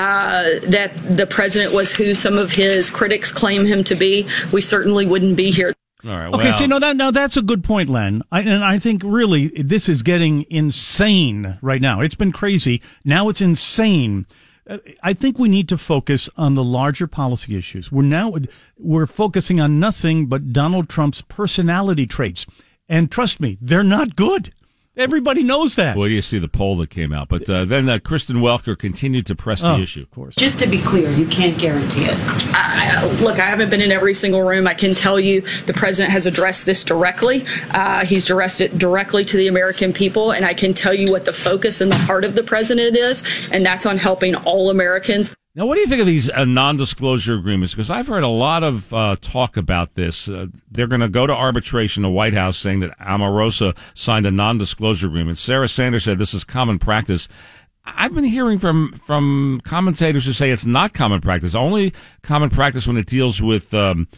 that the president was who some of his critics claim him to be, we certainly wouldn't be here. All right. Okay, see, now that's a good point, Len. And I think really this is getting insane right now. It's been crazy. Now it's insane. I think we need to focus on the larger policy issues. We're focusing on nothing but Donald Trump's personality traits. And trust me, they're not good. Everybody knows that. Well, you see the poll that came out. But then Kristen Welker continued to press the issue. Of course. Just to be clear, you can't guarantee it. Look, I haven't been in every single room. I can tell you the president has addressed this directly. He's addressed it directly to the American people. And I can tell you what the focus and the heart of the president is, and that's on helping all Americans. Now, what do you think of these non-disclosure agreements? Because I've heard a lot of talk about this. They're going to go to arbitration, the White House, saying that Omarosa signed a non-disclosure agreement. Sarah Sanders said this is common practice. I've been hearing from commentators who say it's not common practice, only common practice when it deals with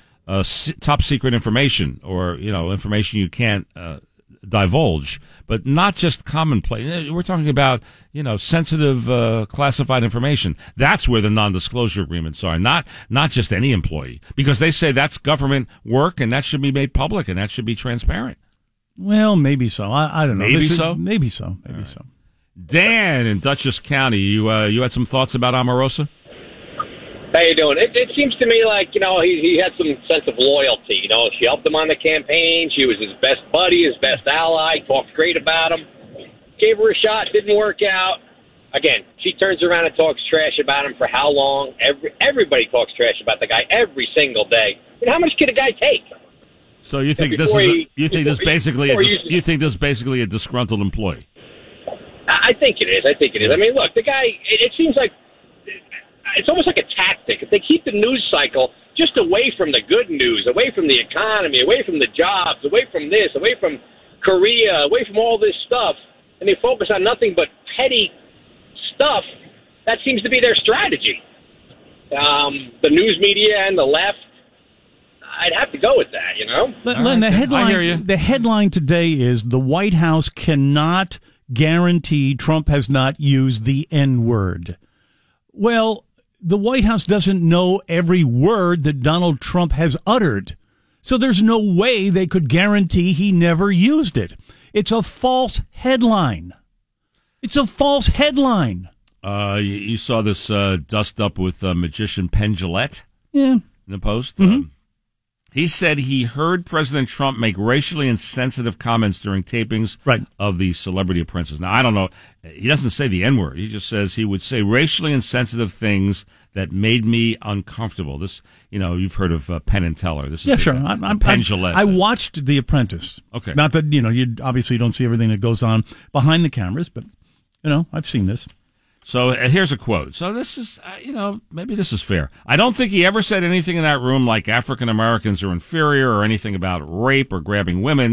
top secret information or, you know, information you can't divulge, but not just commonplace. We're talking about, you know, sensitive, classified information. That's where the non-disclosure agreements are, not just any employee, because they say that's government work and that should be made public and that should be transparent. Well, maybe so. I don't know. Maybe so. Maybe so. Maybe so. Dan in Dutchess County, you had some thoughts about Omarosa? How you doing? It seems to me like, you know, he had some sense of loyalty. You know, she helped him on the campaign. She was his best buddy, his best ally, talked great about him. Gave her a shot, didn't work out. Again, she turns around and talks trash about him for how long? Everybody talks trash about the guy every single day. I mean, how much could a guy take? So you think this is basically a disgruntled employee? I think it is. I mean, look, the guy, it seems like it's almost like a tactic. If they keep the news cycle just away from the good news, away from the economy, away from the jobs, away from this, away from Korea, away from all this stuff, and they focus on nothing but petty stuff, that seems to be their strategy. The news media and the left, I'd have to go with that, you know? Len, the headline today is the White House cannot guarantee Trump has not used the N-word. Well, the White House doesn't know every word that Donald Trump has uttered. So there's no way they could guarantee he never used it. It's a false headline. It's a false headline. You saw this dust up with magician Penn Jillette? Yeah. In the Post? Mm-hmm. He said he heard President Trump make racially insensitive comments during tapings of the Celebrity Apprentice. Now, I don't know. He doesn't say the N-word. He just says he would say racially insensitive things that made me uncomfortable. This, you know, you've heard of Penn and Teller. This is sure. Penn Jillette. I watched The Apprentice. Okay. Not that, you know, you obviously don't see everything that goes on behind the cameras, but, you know, I've seen this. So here's a quote. So this is, you know, maybe this is fair. I don't think he ever said anything in that room like African Americans are inferior or anything about rape or grabbing women,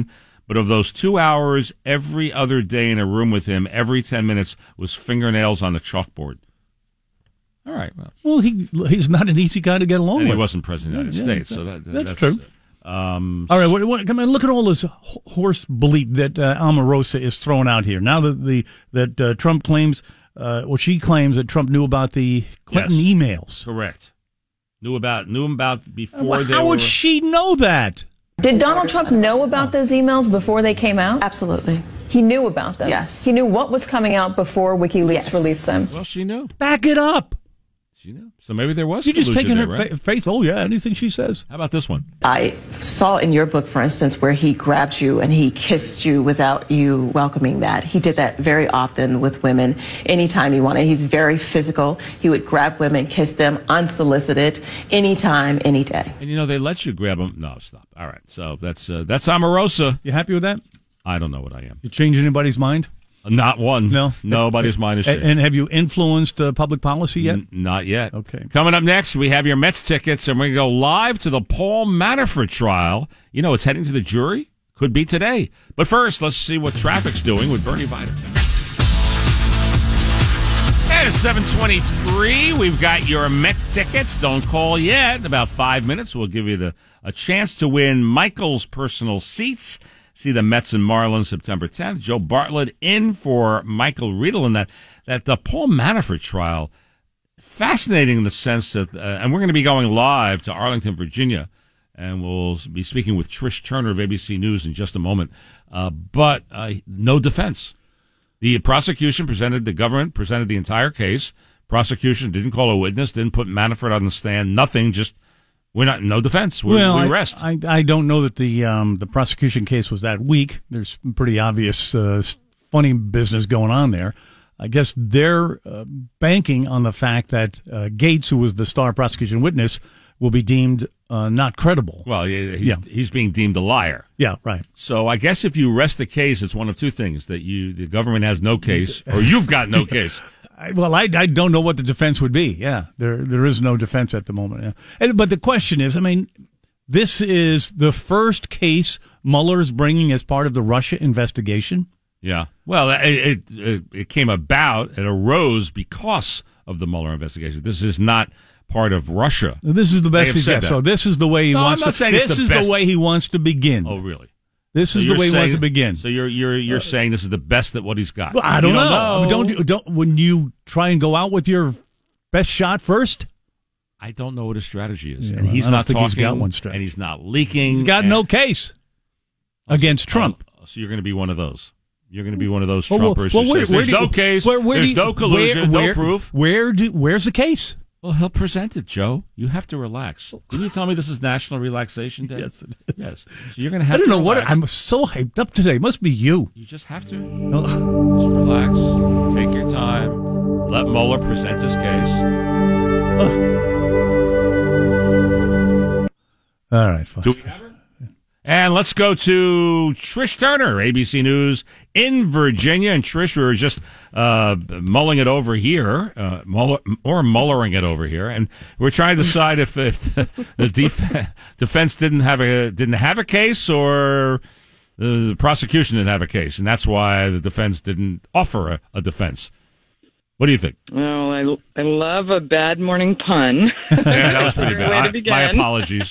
But of those 2 hours, every other day in a room with him, every 10 minutes was fingernails on the chalkboard. All right. Well, he's not an easy guy to get along and with. He wasn't president of the United States, so that's true. All right, come on, look at all this horse bleat that Omarosa is throwing out here. Now that Trump claims, she claims that Trump knew about the Clinton emails. Correct. Knew about before they were. How would she know that? Did Donald Trump know about those emails before they came out? Absolutely. He knew about them? Yes. He knew what was coming out before WikiLeaks released them? Well, she knew. Back it up. She knew. So maybe there was You're just taking her right? faith. Oh, yeah, anything she says. How about this one? I saw in your book, for instance, where he grabbed you and he kissed you without you welcoming that. He did that very often with women anytime he wanted. He's very physical. He would grab women, kiss them unsolicited, anytime, any day. And, they let you grab them. No, stop. All right. So that's Omarosa. You happy with that? I don't know what I am. You change anybody's mind? Not one. No. Nobody's mind is changed. And have you influenced public policy yet? Not yet. Okay. Coming up next, we have your Mets tickets, and we're going to go live to the Paul Manafort trial. It's heading to the jury. Could be today. But first, let's see what traffic's doing with Bernie Vider. And it's 7:23. We've got your Mets tickets. Don't call yet. In about 5 minutes, we'll give you a chance to win Michael's personal seats. See the Mets and Marlins September 10th. Joe Bartlett in for Michael Riedel. And that Paul Manafort trial, fascinating in the sense that, and we're going to be going live to Arlington, Virginia, and we'll be speaking with Trish Turner of ABC News in just a moment. But no defense. The government presented the entire case. Prosecution didn't call a witness, didn't put Manafort on the stand, nothing, just no defense. We rest. I don't know that the prosecution case was that weak. There's pretty obvious funny business going on there. I guess they're banking on the fact that Gates, who was the star prosecution witness, will be deemed not credible. Well, he's being deemed a liar. Yeah, right. So I guess if you rest the case, it's one of two things: that the government has no case, or you've got no case. Well, I don't know what the defense would be. Yeah, there is no defense at the moment. Yeah. But the question is, this is the first case Mueller's bringing as part of the Russia investigation. Yeah. Well, it came about, it arose because of the Mueller investigation. This is not part of Russia. This is the best he gets. So this is the way he wants to. This is the way he wants to begin. Oh, really? This is the way he wants to begin. So you're saying this is the best at what he's got? Well, I don't know. Don't when you try and go out with your best shot first. I don't know what his strategy is, yeah, and he's not talking. He's got one strategy. And he's not leaking. He's got no case against Trump. So you're going to be one of those. You're going to be one of those Trumpers who says there's no case, there's no collusion, no proof. Where's the case? Well, he'll present it, Joe. You have to relax. Didn't you tell me this is National Relaxation Day? Yes, it is. Yes. So you're going to have I don't know relax. what. I'm so hyped up today. It must be you. You just have to. Just relax. Take your time. Let Mueller present his case. All right, fine. Do we have it? And let's go to Trish Turner, ABC News in Virginia. And Trish, we were just mulling it over here, mullering it over here, and we're trying to decide if the defense didn't have a case or the prosecution didn't have a case, and that's why the defense didn't offer a defense. What do you think? Well, I love a bad morning pun. Yeah, that was pretty bad. My apologies.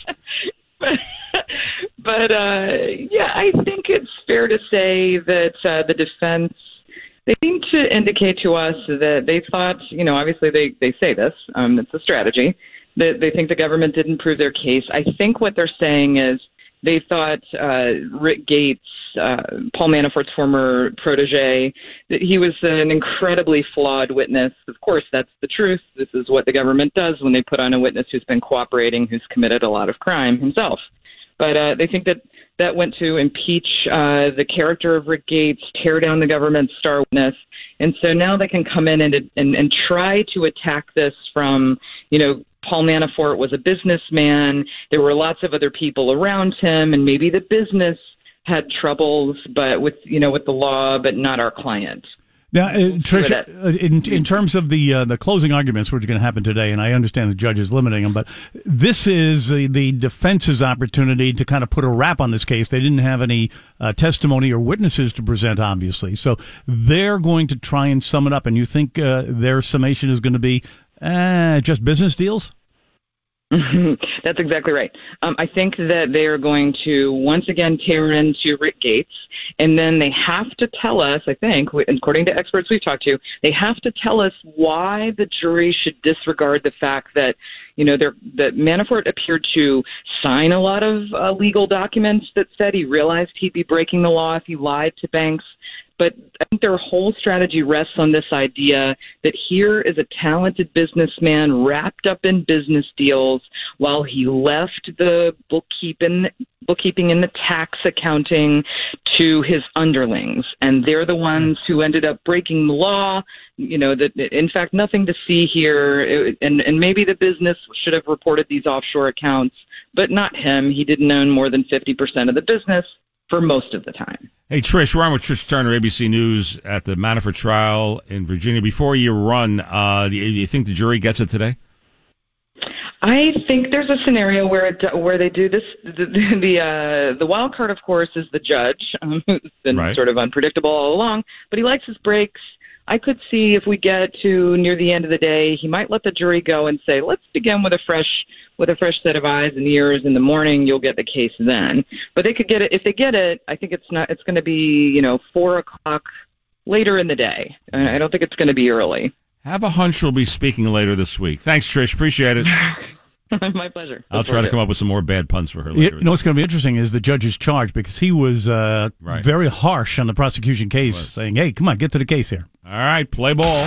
But I think it's fair to say that the defense, they seem to indicate to us that they thought, obviously they say this, it's a strategy, that they think the government didn't prove their case. I think what they're saying is they thought Rick Gates, Paul Manafort's former protege, that he was an incredibly flawed witness. Of course, that's the truth. This is what the government does when they put on a witness who's been cooperating, who's committed a lot of crime himself. But they think that went to impeach the character of Rick Gates, tear down the government's star witness. And so now they can come in and try to attack this from, Paul Manafort was a businessman. There were lots of other people around him, and maybe the business had troubles, but with the law, but not our client. Now, Tricia, in terms of the closing arguments, which are going to happen today, and I understand the judge is limiting them, but this is the defense's opportunity to kind of put a wrap on this case. They didn't have any testimony or witnesses to present, obviously, so they're going to try and sum it up. And you think their summation is going to be just business deals? That's exactly right. I think that they are going to once again tear into Rick Gates, and then they have to tell us, I think, according to experts we've talked to, they have to tell us why the jury should disregard the fact that, that Manafort appeared to sign a lot of legal documents that said he realized he'd be breaking the law if he lied to banks. But I think their whole strategy rests on this idea that here is a talented businessman wrapped up in business deals while he left the bookkeeping and the tax accounting to his underlings. And they're the ones who ended up breaking the law. That in fact, nothing to see here. And maybe the business should have reported these offshore accounts, but not him. He didn't own more than 50% of the business for most of the time. Hey, Trish, we're on with Trish Turner, ABC News, at the Manafort trial in Virginia. Before you run, do you think the jury gets it today? I think there's a scenario where they do this. The wild card, of course, is the judge, who's been sort of unpredictable all along, but he likes his breaks. I could see if we get to near the end of the day, he might let the jury go and say, let's begin with a fresh set of eyes and ears in the morning. You'll get the case then. But they could get it. If they get it, I think it's going to be, 4 o'clock later in the day. I don't think it's going to be early. Have a hunch we'll be speaking later this week. Thanks, Trish. Appreciate it. My pleasure. I'll try to come up with some more bad puns for her later. What's going to be interesting is the judge's charge, because he was very harsh on the prosecution case, saying, hey, come on, get to the case here. All right, play ball.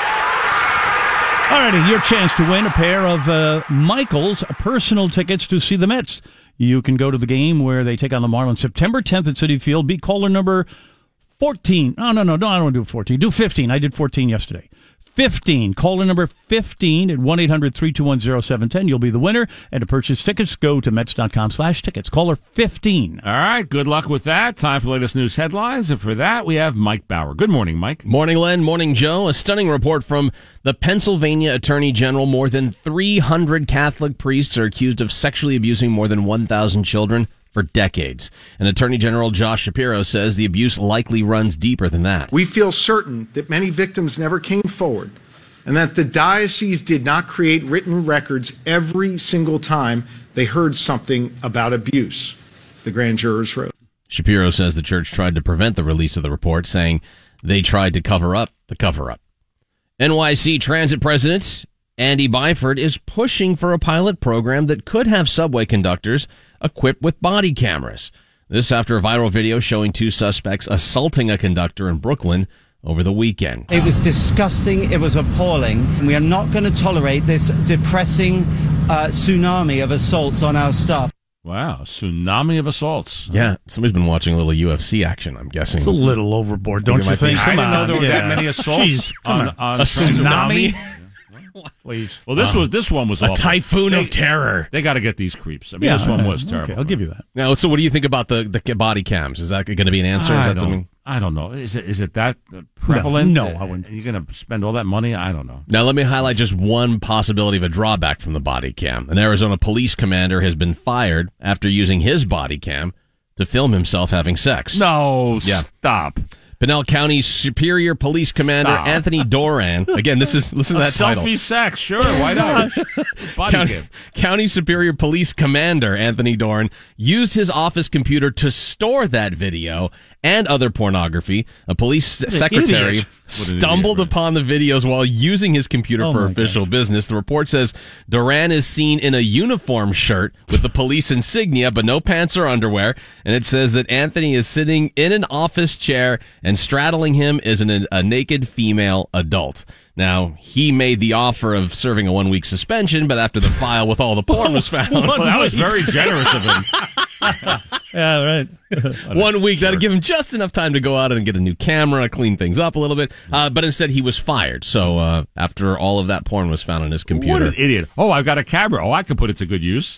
All righty, your chance to win a pair of Michael's personal tickets to see the Mets. You can go to the game where they take on the Marlins September 10th at Citi Field. Be caller number 14. No, I don't want to do 14. Do 15. I did 14 yesterday. 15. Caller number 15 at 1-800-321-0710. You'll be the winner. And to purchase tickets, go to Mets.com/tickets. Caller 15. All right. Good luck with that. Time for the latest news headlines. And for that, we have Mike Bauer. Good morning, Mike. Morning, Len. Morning, Joe. A stunning report from the Pennsylvania Attorney General. More than 300 Catholic priests are accused of sexually abusing more than 1,000 children for decades. And Attorney General Josh Shapiro says the abuse likely runs deeper than that. We feel certain that many victims never came forward and that the diocese did not create written records every single time they heard something about abuse, the grand jurors wrote. Shapiro says the church tried to prevent the release of the report, saying they tried to cover up the cover-up. NYC Transit President Andy Byford is pushing for a pilot program that could have subway conductors equipped with body cameras. This after a viral video showing 2 suspects assaulting a conductor in Brooklyn over the weekend. It was disgusting. It was appalling. And we are not going to tolerate this depressing tsunami of assaults on our staff. Wow, tsunami of assaults. Yeah, somebody's been watching a little UFC action, I'm guessing. It's a little overboard, don't you think? I didn't know there were that many assaults on a tsunami. Please. Well, this one was a typhoon of terror. They got to get these creeps. I mean, this one was terrible. Okay, I'll give you that. Now, so what do you think about the body cams? Is that going to be an answer? I don't know. Is it that prevalent? No, I wouldn't. Are you going to spend all that money? I don't know. Now, let me highlight just one possibility of a drawback from the body cam. An Arizona police commander has been fired after using his body cam to film himself having sex. No, stop. Pinell County Superior Police Commander Anthony Doran. Again, listen to that title. Selfie sex, sure, why not? County Superior Police Commander Anthony Doran used his office computer to store that video and other pornography. A police secretary stumbled upon the videos while using his computer for official business. The report says Duran is seen in a uniform shirt with the police insignia, but no pants or underwear. And it says that Anthony is sitting in an office chair and straddling him is a naked female adult. Now, he made the offer of serving a 1-week suspension, but after the file with all the porn was found... Well, that was very generous of him. Yeah, right. 1 week, that'd give him just enough time to go out and get a new camera, clean things up a little bit. But instead, he was fired. So after all of that porn was found on his computer... What an idiot. Oh, I've got a camera. Oh, I could put it to good use.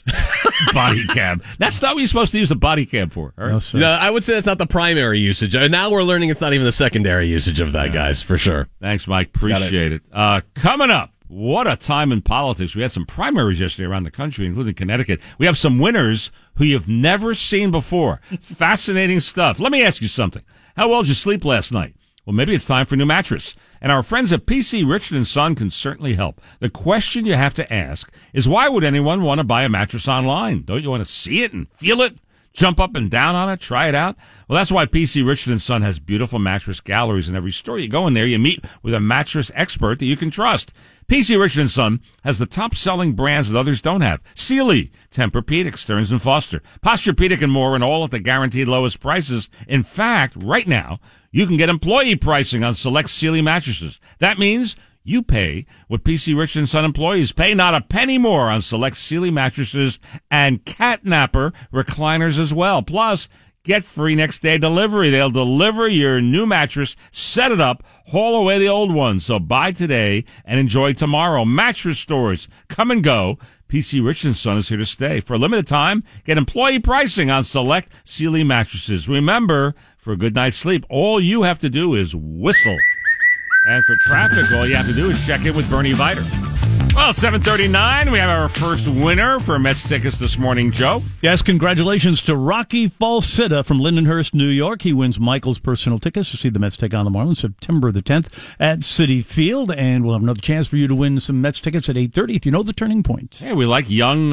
Body cam. That's not what you're supposed to use a body cam for. All right? No, I would say that's not the primary usage. Now we're learning it's not even the secondary usage of that, guys, for sure. Thanks, Mike. Appreciate it. Coming up, what a time in politics. We had some primaries yesterday around the country, including Connecticut. We have some winners who you've never seen before. Fascinating stuff. Let me ask you something. How well did you sleep last night? Well, maybe it's time for a new mattress. And our friends at PC Richard & Son can certainly help. The question you have to ask is, why would anyone want to buy a mattress online? Don't you want to see it and feel it? Jump up and down on it? Try it out? Well, that's why PC Richard & Son has beautiful mattress galleries in every store. You go in there, you meet with a mattress expert that you can trust. PC Richard & Son has the top-selling brands that others don't have. Sealy, Tempur-Pedic, Stearns & Foster, Posturepedic, and more, and all at the guaranteed lowest prices. In fact, right now, you can get employee pricing on select Sealy mattresses. That means you pay what PC Richard & Son employees pay, not a penny more on select Sealy mattresses and Catnapper recliners as well. Plus, get free next-day delivery. They'll deliver your new mattress, set it up, haul away the old one. So buy today and enjoy tomorrow. Mattress stores come and go. PC Richard & Son is here to stay. For a limited time, get employee pricing on select Sealy mattresses. Remember, for a good night's sleep, all you have to do is whistle. And for traffic, all you have to do is check in with Bernie Viter. Well, 7:39, we have our first winner for Mets tickets this morning, Joe. Yes, congratulations to Rocky Falsetta from Lindenhurst, New York. He wins Michael's personal tickets to see the Mets take on the Marlins September the 10th at Citi Field. And we'll have another chance for you to win some Mets tickets at 8:30 if you know the turning point. Hey, we like young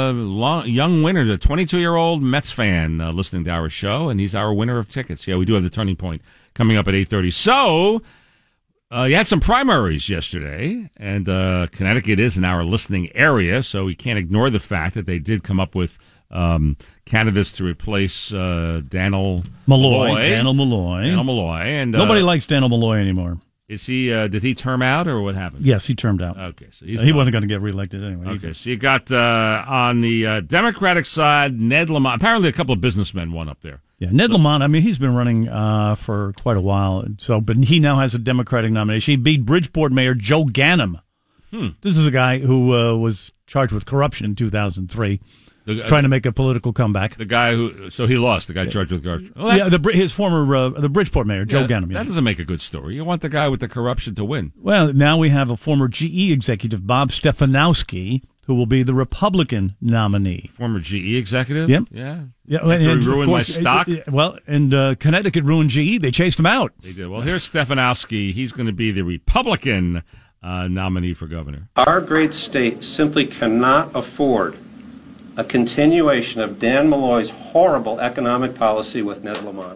winners. A 22-year-old Mets fan listening to our show, and he's our winner of tickets. Yeah, we do have the turning point coming up at 8:30. So, you had some primaries yesterday, and Connecticut is in our listening area, so we can't ignore the fact that they did come up with candidates to replace Dannel Malloy. Dannel Malloy. And nobody likes Dannel Malloy anymore. Is he? Did he term out, or what happened? Yes, he termed out. Okay, so he wasn't going to get reelected anyway. Okay, so you got on the Democratic side, Ned Lamont. Apparently, a couple of businessmen won up there. Yeah, Ned Lamont, I mean, he's been running for quite a while, but he now has a Democratic nomination. He beat Bridgeport Mayor Joe Ganim. This is a guy who was charged with corruption in 2003, trying to make a political comeback. The guy so he lost, the guy charged with corruption. Well, his former, the Bridgeport Mayor, Joe Ganim. Yeah. That doesn't make a good story. You want the guy with the corruption to win. Well, now we have a former GE executive, Bob Stefanowski, who will be the Republican nominee. Former GE executive? Yep. Yeah. And ruined my stock? And Connecticut ruined GE. They chased him out. They did. Well, here's Stefanowski. He's going to be the Republican nominee for governor. Our great state simply cannot afford a continuation of Dan Malloy's horrible economic policy with Ned Lamont.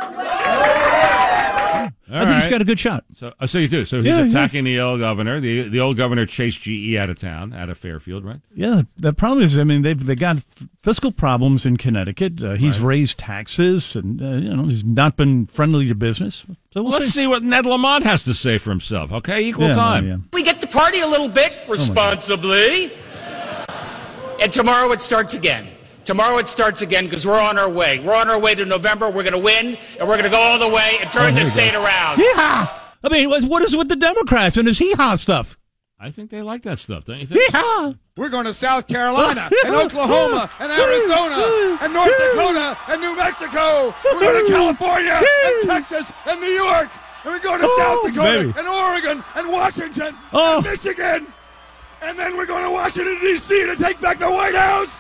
I think he's got a good shot. So you do. So he's attacking the old governor. The old governor chased GE out of town, out of Fairfield, right? Yeah. The problem is, I mean, they got fiscal problems in Connecticut. He's raised taxes, and he's not been friendly to business. So let's see what Ned Lamont has to say for himself. Okay, equal time. Yeah. We get to party a little bit responsibly, and tomorrow it starts again. Tomorrow it starts again because we're on our way. We're on our way to November. We're going to win, and we're going to go all the way and turn this state around. Yeah. I mean, what is with the Democrats and this hee-haw stuff? I think they like that stuff, don't you think? Hee-haw. We're going to South Carolina and Oklahoma and Arizona and North Dakota and New Mexico. We're going to California and Texas and New York. And we're going to South Dakota and Oregon and Washington and Michigan. And then we're going to Washington, D.C. to take back the White House.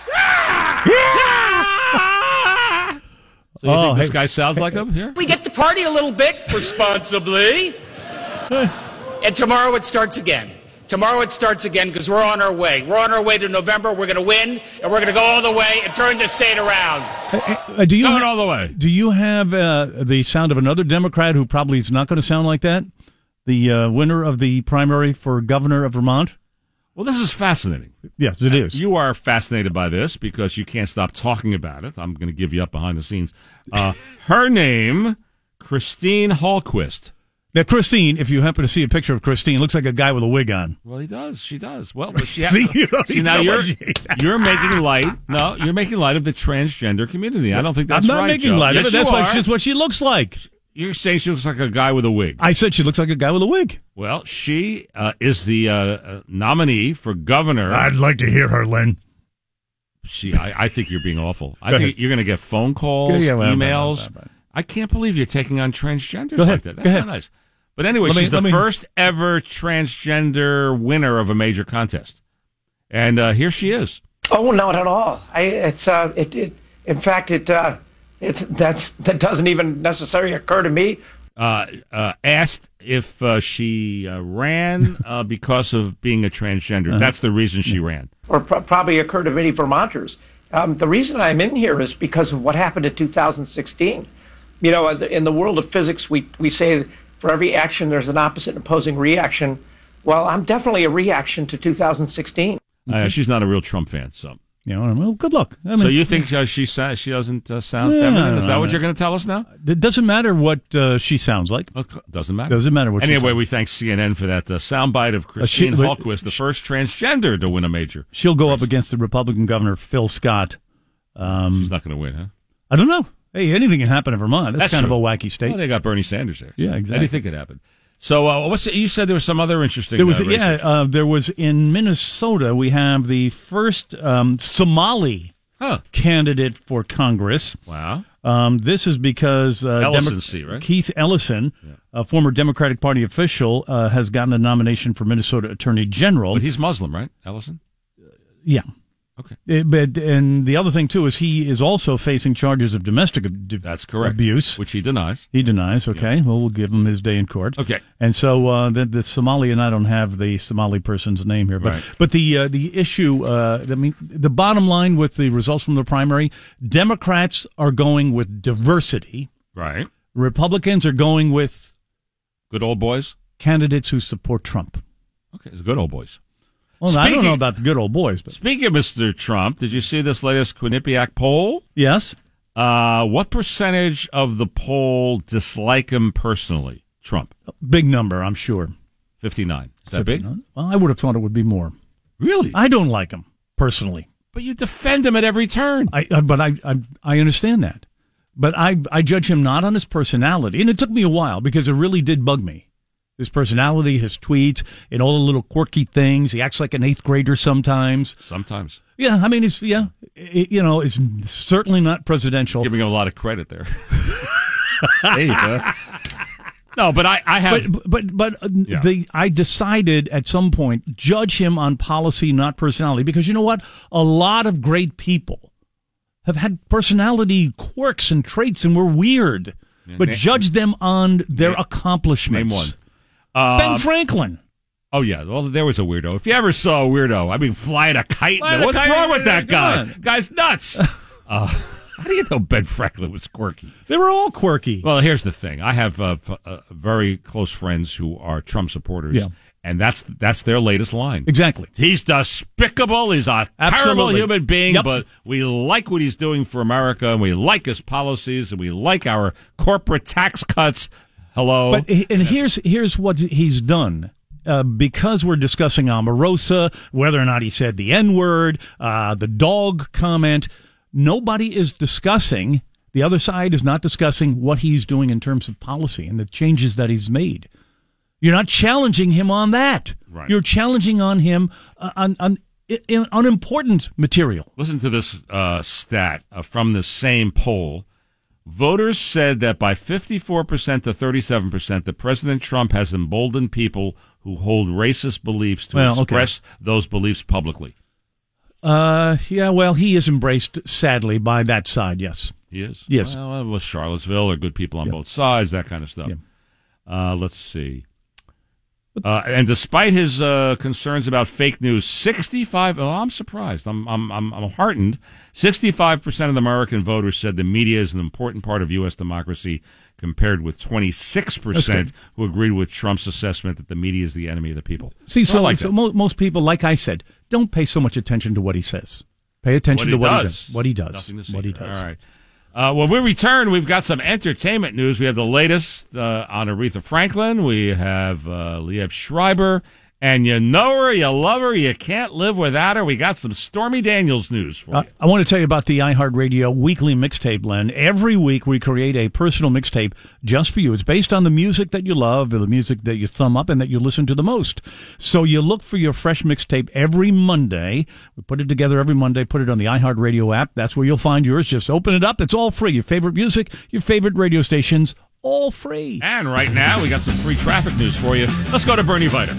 Yeah! So you think this guy sounds like him here? We get to party a little bit responsibly, and tomorrow it starts again. Tomorrow it starts again because we're on our way. We're on our way to November. We're going to win, and we're going to go all the way and turn this state around. Going all the way. Do you have the sound of another Democrat who probably is not going to sound like that? The winner of the primary for governor of Vermont? Well, this is fascinating. Yes, it is. You are fascinated by this because you can't stop talking about it. I'm going to give you up behind the scenes. Her name, Christine Hallquist. Now, Christine, if you happen to see a picture of Christine, looks like a guy with a wig on. Well, he does. She does. Well, now you're making light. No, you're making light of the transgender community. I don't think that's right. I'm not making light of it. That's just what she looks like. You're saying she looks like a guy with a wig. I said she looks like a guy with a wig. Well, she is the nominee for governor. I'd like to hear her, Len. I think you're being awful. I think you're going to get phone calls, emails. I can't believe you're taking on transgenders like that. That's not nice. But anyway, she's the first ever transgender winner of a major contest. And here she is. Oh, not at all. In fact, that doesn't even necessarily occur to me. Asked if she ran because of being a transgender. That's the reason she ran. Or probably occur to many Vermonters. The reason I'm in here is because of what happened in 2016. You know, in the world of physics, we say for every action, there's an opposite and opposing reaction. Well, I'm definitely a reaction to 2016. She's not a real Trump fan, so. Well, good luck. So you think she doesn't sound feminine? Is that what you're going to tell us now? It doesn't matter what she sounds like. Doesn't matter. Doesn't matter what. Anyway, we thank CNN for that soundbite of Christine Hallquist, the first transgender to win a major. She'll go up against the Republican governor Phil Scott. She's not going to win, huh? I don't know. Hey, anything can happen in Vermont. That's kind true. of a wacky state. Well, they got Bernie Sanders there. So yeah, exactly. Anything could happen. So, you said there was some other interesting. There was, there was in Minnesota. We have the first Somali candidate for Congress. Wow. This is because Ellison, right? Keith Ellison, a former Democratic Party official, has gotten a nomination for Minnesota Attorney General. But he's Muslim, right, Ellison? Yeah. Okay. And the other thing, too, is he is also facing charges of domestic That's correct. abuse. Which he denies. He denies, okay. Yeah. Well, we'll give him his day in court. Okay. And so the Somali, and I don't have the Somali person's name here, but right. but the issue, the bottom line with the results from the primary, Democrats are going with diversity. Right. Republicans are going with good old boys? Candidates who support Trump. Okay, it's good old boys. Well, I don't know about the good old boys. But. Speaking of Mr. Trump, did you see this latest Quinnipiac poll? Yes. What percentage of the poll dislike him personally, Trump? Big number, I'm sure. 59. Is that 59? big? Well, I would have thought it would be more. Really? I don't like him, personally. But you defend him at every turn. I understand that. But I judge him not on his personality. And it took me a while because it really did bug me. His personality, his tweets, and all the little quirky things. He acts like an 8th grader sometimes. Sometimes. Yeah, I mean, it's certainly not presidential. Giving him a lot of credit there. No, but I have. But I decided at some point, judge him on policy, not personality. Because you know what? A lot of great people have had personality quirks and traits and were weird. Yeah, but judge them on their accomplishments. Name one. Ben Franklin. Oh, yeah. Well, there was a weirdo. If you ever saw a weirdo, I mean, flying a kite. What's wrong with that guy? Guy's nuts. How do you know Ben Franklin was quirky? They were all quirky. Well, here's the thing. I have very close friends who are Trump supporters. Yeah. And that's their latest line. Exactly. He's despicable. He's a terrible human being, but we like what he's doing for America, and we like his policies, and we like our corporate tax cuts. Hello. But here's what he's done. Because we're discussing Omarosa, whether or not he said the N-word, the dog comment, nobody is discussing, the other side is not discussing what he's doing in terms of policy and the changes that he's made. You're not challenging him on that. Right. You're challenging on him on unimportant material. Listen to this stat from the same poll. Voters said that by 54% to 37%, that President Trump has emboldened people who hold racist beliefs to express those beliefs publicly. Yeah, well, he is embraced, sadly, by that side, yes. He is? Yes. Well, it was Charlottesville, or good people on both sides, that kind of stuff. Yeah. Let's see. And despite his concerns about fake news, 65. Oh, I'm surprised. I'm heartened. 65% of the American voters said the media is an important part of U.S. democracy, compared with 26% who agreed with Trump's assessment that the media is the enemy of the people. See, so most people, like I said, don't pay so much attention to what he says. Pay attention to what he does. What he does. Nothing to see. What he does. All right. When we return, we've got some entertainment news. We have the latest on Aretha Franklin. We have Liev Schreiber. And you know her, you love her, you can't live without her. We got some Stormy Daniels news for you. I want to tell you about the iHeartRadio weekly mixtape, Len. Every week we create a personal mixtape just for you. It's based on the music that you love, or the music that you thumb up and that you listen to the most. So you look for your fresh mixtape every Monday. We put it together every Monday, put it on the iHeartRadio app. That's where you'll find yours. Just open it up. It's all free. Your favorite music, your favorite radio stations, all free. And right now, we got some free traffic news for you. Let's go to Bernie Viter.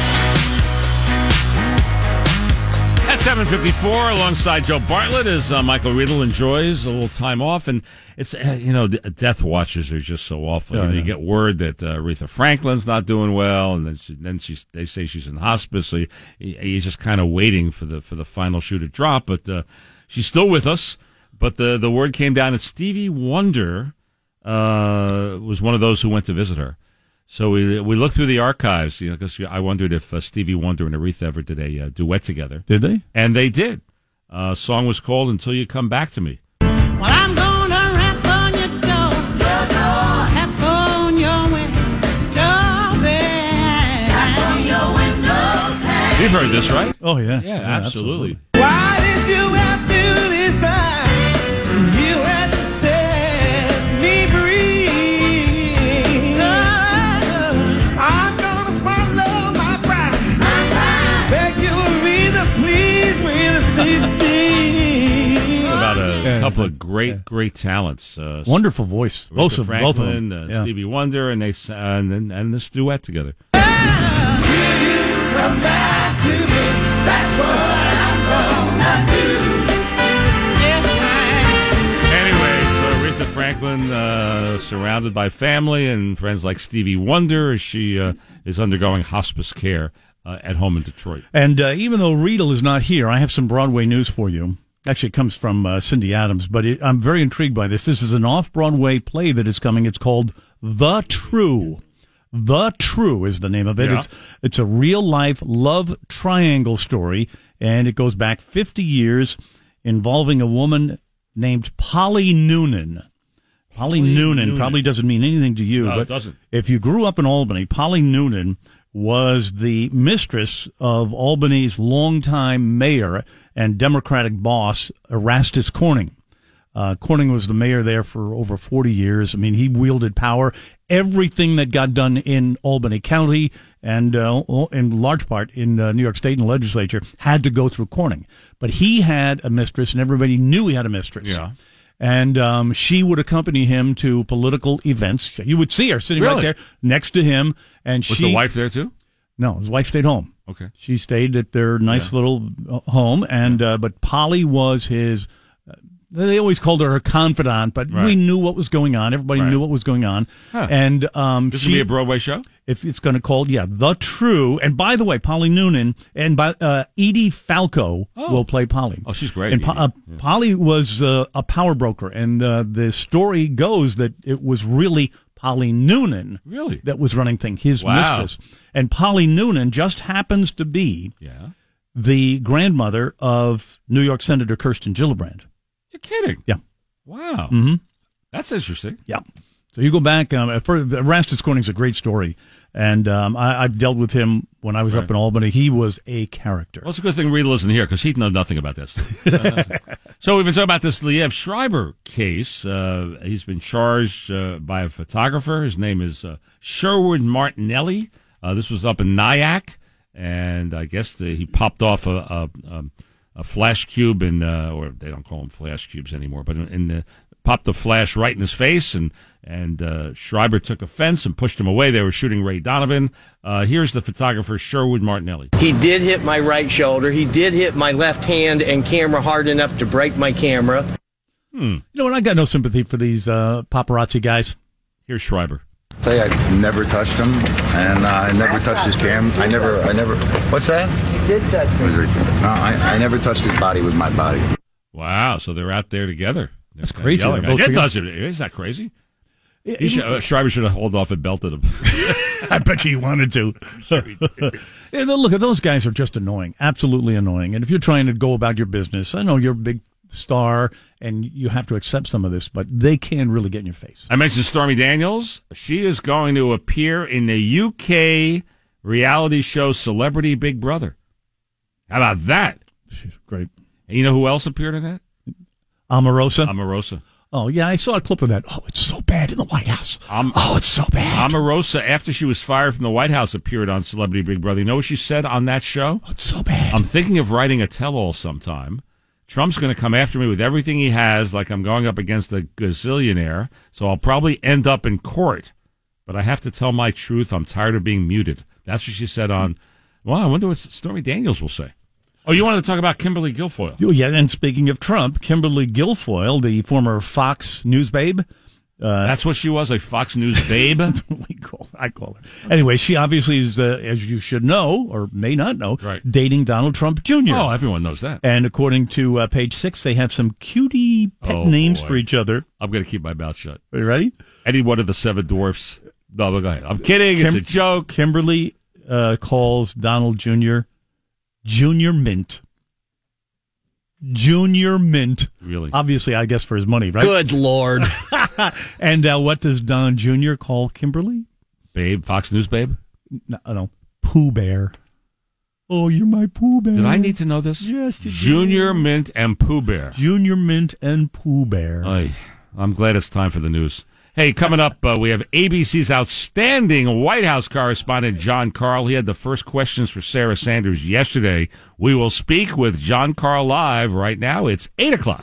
At 7:54, alongside Joe Bartlett, as Michael Riedel enjoys a little time off. And it's, death watches are just so awful. You get word that Aretha Franklin's not doing well, and then they say she's in hospice. So you're just kind of waiting for the final shoe to drop. But she's still with us. But the word came down that Stevie Wonder was one of those who went to visit her. So we looked through the archives, because I wondered if Stevie Wonder and Aretha ever did a duet together. Did they? And they did. Song was called "Until You Come Back to Me." Well, I'm gonna rap on your door, tap on your window, tap on your window pane. You've heard this, right? Oh, yeah. Yeah, absolutely. Why did you have to decide? You had to set me free. I'm gonna swallow my pride. Beg you, Aretha, please, with a 16. About a couple of great talents. Wonderful voice. Both of Franklin, them. Yeah. Stevie Wonder, and and this duet together. Till you come back to me, that's what I'm gonna do. Yes, Anyway, so Aretha Franklin, surrounded by family and friends like Stevie Wonder, as she is undergoing hospice care at home in Detroit. And even though Riedel is not here, I have some Broadway news for you. Actually, it comes from Cindy Adams, but I'm very intrigued by this. This is an off-Broadway play that is coming. It's called The True. The True is the name of it. Yeah. It's a real-life love triangle story, and it goes back 50 years involving a woman named Polly Noonan. Polly Noonan probably doesn't mean anything to you, No, but it doesn't. If you grew up in Albany, Polly Noonan was the mistress of Albany's longtime mayor and Democratic boss, Erastus Corning. Corning was the mayor there for over 40 years. I mean, he wielded power. Everything that got done in Albany County and in large part in New York State and legislature had to go through Corning. But he had a mistress, and everybody knew he had a mistress. Yeah. And she would accompany him to political events. You would see her sitting right there next to him. And Was the wife there too? No, his wife stayed home. Okay. She stayed at their nice little home, and but Polly was his. They always called her confidant, but we knew what was going on. Everybody knew what was going on. Huh. And this will be a Broadway show? It's going to call The True. And by the way, Polly Noonan and Edie Falco will play Polly. Oh, she's great. And Polly was a power broker, and the story goes that it was really Polly Noonan that was running things, his mistress. And Polly Noonan just happens to be the grandmother of New York Senator Kirsten Gillibrand. You're kidding? Yeah. Wow. Mm-hmm. That's interesting. Yeah. So you go back. Erastus Corning's a great story, and I've dealt with him when I was up in Albany. He was a character. Well, it's a good thing Riedel isn't here because he'd know nothing about this. So we've been talking about this Liev Schreiber case. He's been charged by a photographer. His name is Sherwood Martinelli. This was up in Nyack, and I guess he popped off a flash cube, or they don't call them flash cubes anymore, but popped the flash right in his face, and Schreiber took offense and pushed him away. They were shooting Ray Donovan. Here's the photographer, Sherwood Martinelli. He did hit my right shoulder. He did hit my left hand and camera hard enough to break my camera. You know what? I got no sympathy for these paparazzi guys. Here's Schreiber. Say I never touched him, and I never touched his cam. I never. What's that? You did touch me. No, I never touched his body with my body. Wow, so they're out there together. That's crazy. I did touch him. Is that crazy? Schreiber should have held off and belted him. I bet you he wanted to. Look, those guys are just annoying. Absolutely annoying. And if you're trying to go about your business, I know you're a big star and you have to accept some of this, but they can really get in your face. I mentioned Stormy Daniels. She is going to appear in the UK reality show Celebrity Big Brother. How about that? Great. And you know who else appeared in that? Omarosa. Omarosa. Oh, yeah, I saw a clip of that. Oh, it's so bad in the White House. It's so bad. Omarosa, after she was fired from the White House, appeared on Celebrity Big Brother. You know what she said on that show? Oh, it's so bad. I'm thinking of writing a tell-all sometime. Trump's going to come after me with everything he has, like I'm going up against a gazillionaire, so I'll probably end up in court. But I have to tell my truth. I'm tired of being muted. That's what she said on... Well, I wonder what Stormy Daniels will say. Oh, you wanted to talk about Kimberly Guilfoyle. Oh, yeah, and speaking of Trump, Kimberly Guilfoyle, the former Fox News babe. That's what she was, a Fox News babe? I call her. Anyway, she obviously is, as you should know, or may not know, dating Donald Trump Jr. Oh, everyone knows that. And according to Page 6, they have some cutie pet names for each other. I'm going to keep my mouth shut. Are you ready? Any one of the seven dwarfs. No, go ahead. I'm kidding. It's a joke. Kimberly calls Donald Jr. Junior Mint. Junior Mint. Really? Obviously, I guess for his money, right? Good Lord. And what does Don Jr. call Kimberly? Babe, Fox News babe? No. Pooh Bear. Oh, you're my Pooh Bear. Did I need to know this? Yes, you Junior did. Mint and Pooh Bear. Junior Mint and Pooh Bear. Oy, I'm glad it's time for the news. Hey, coming up, we have ABC's outstanding White House correspondent, John Karl. He had the first questions for Sarah Sanders yesterday. We will speak with John Karl live right now. It's 8 o'clock.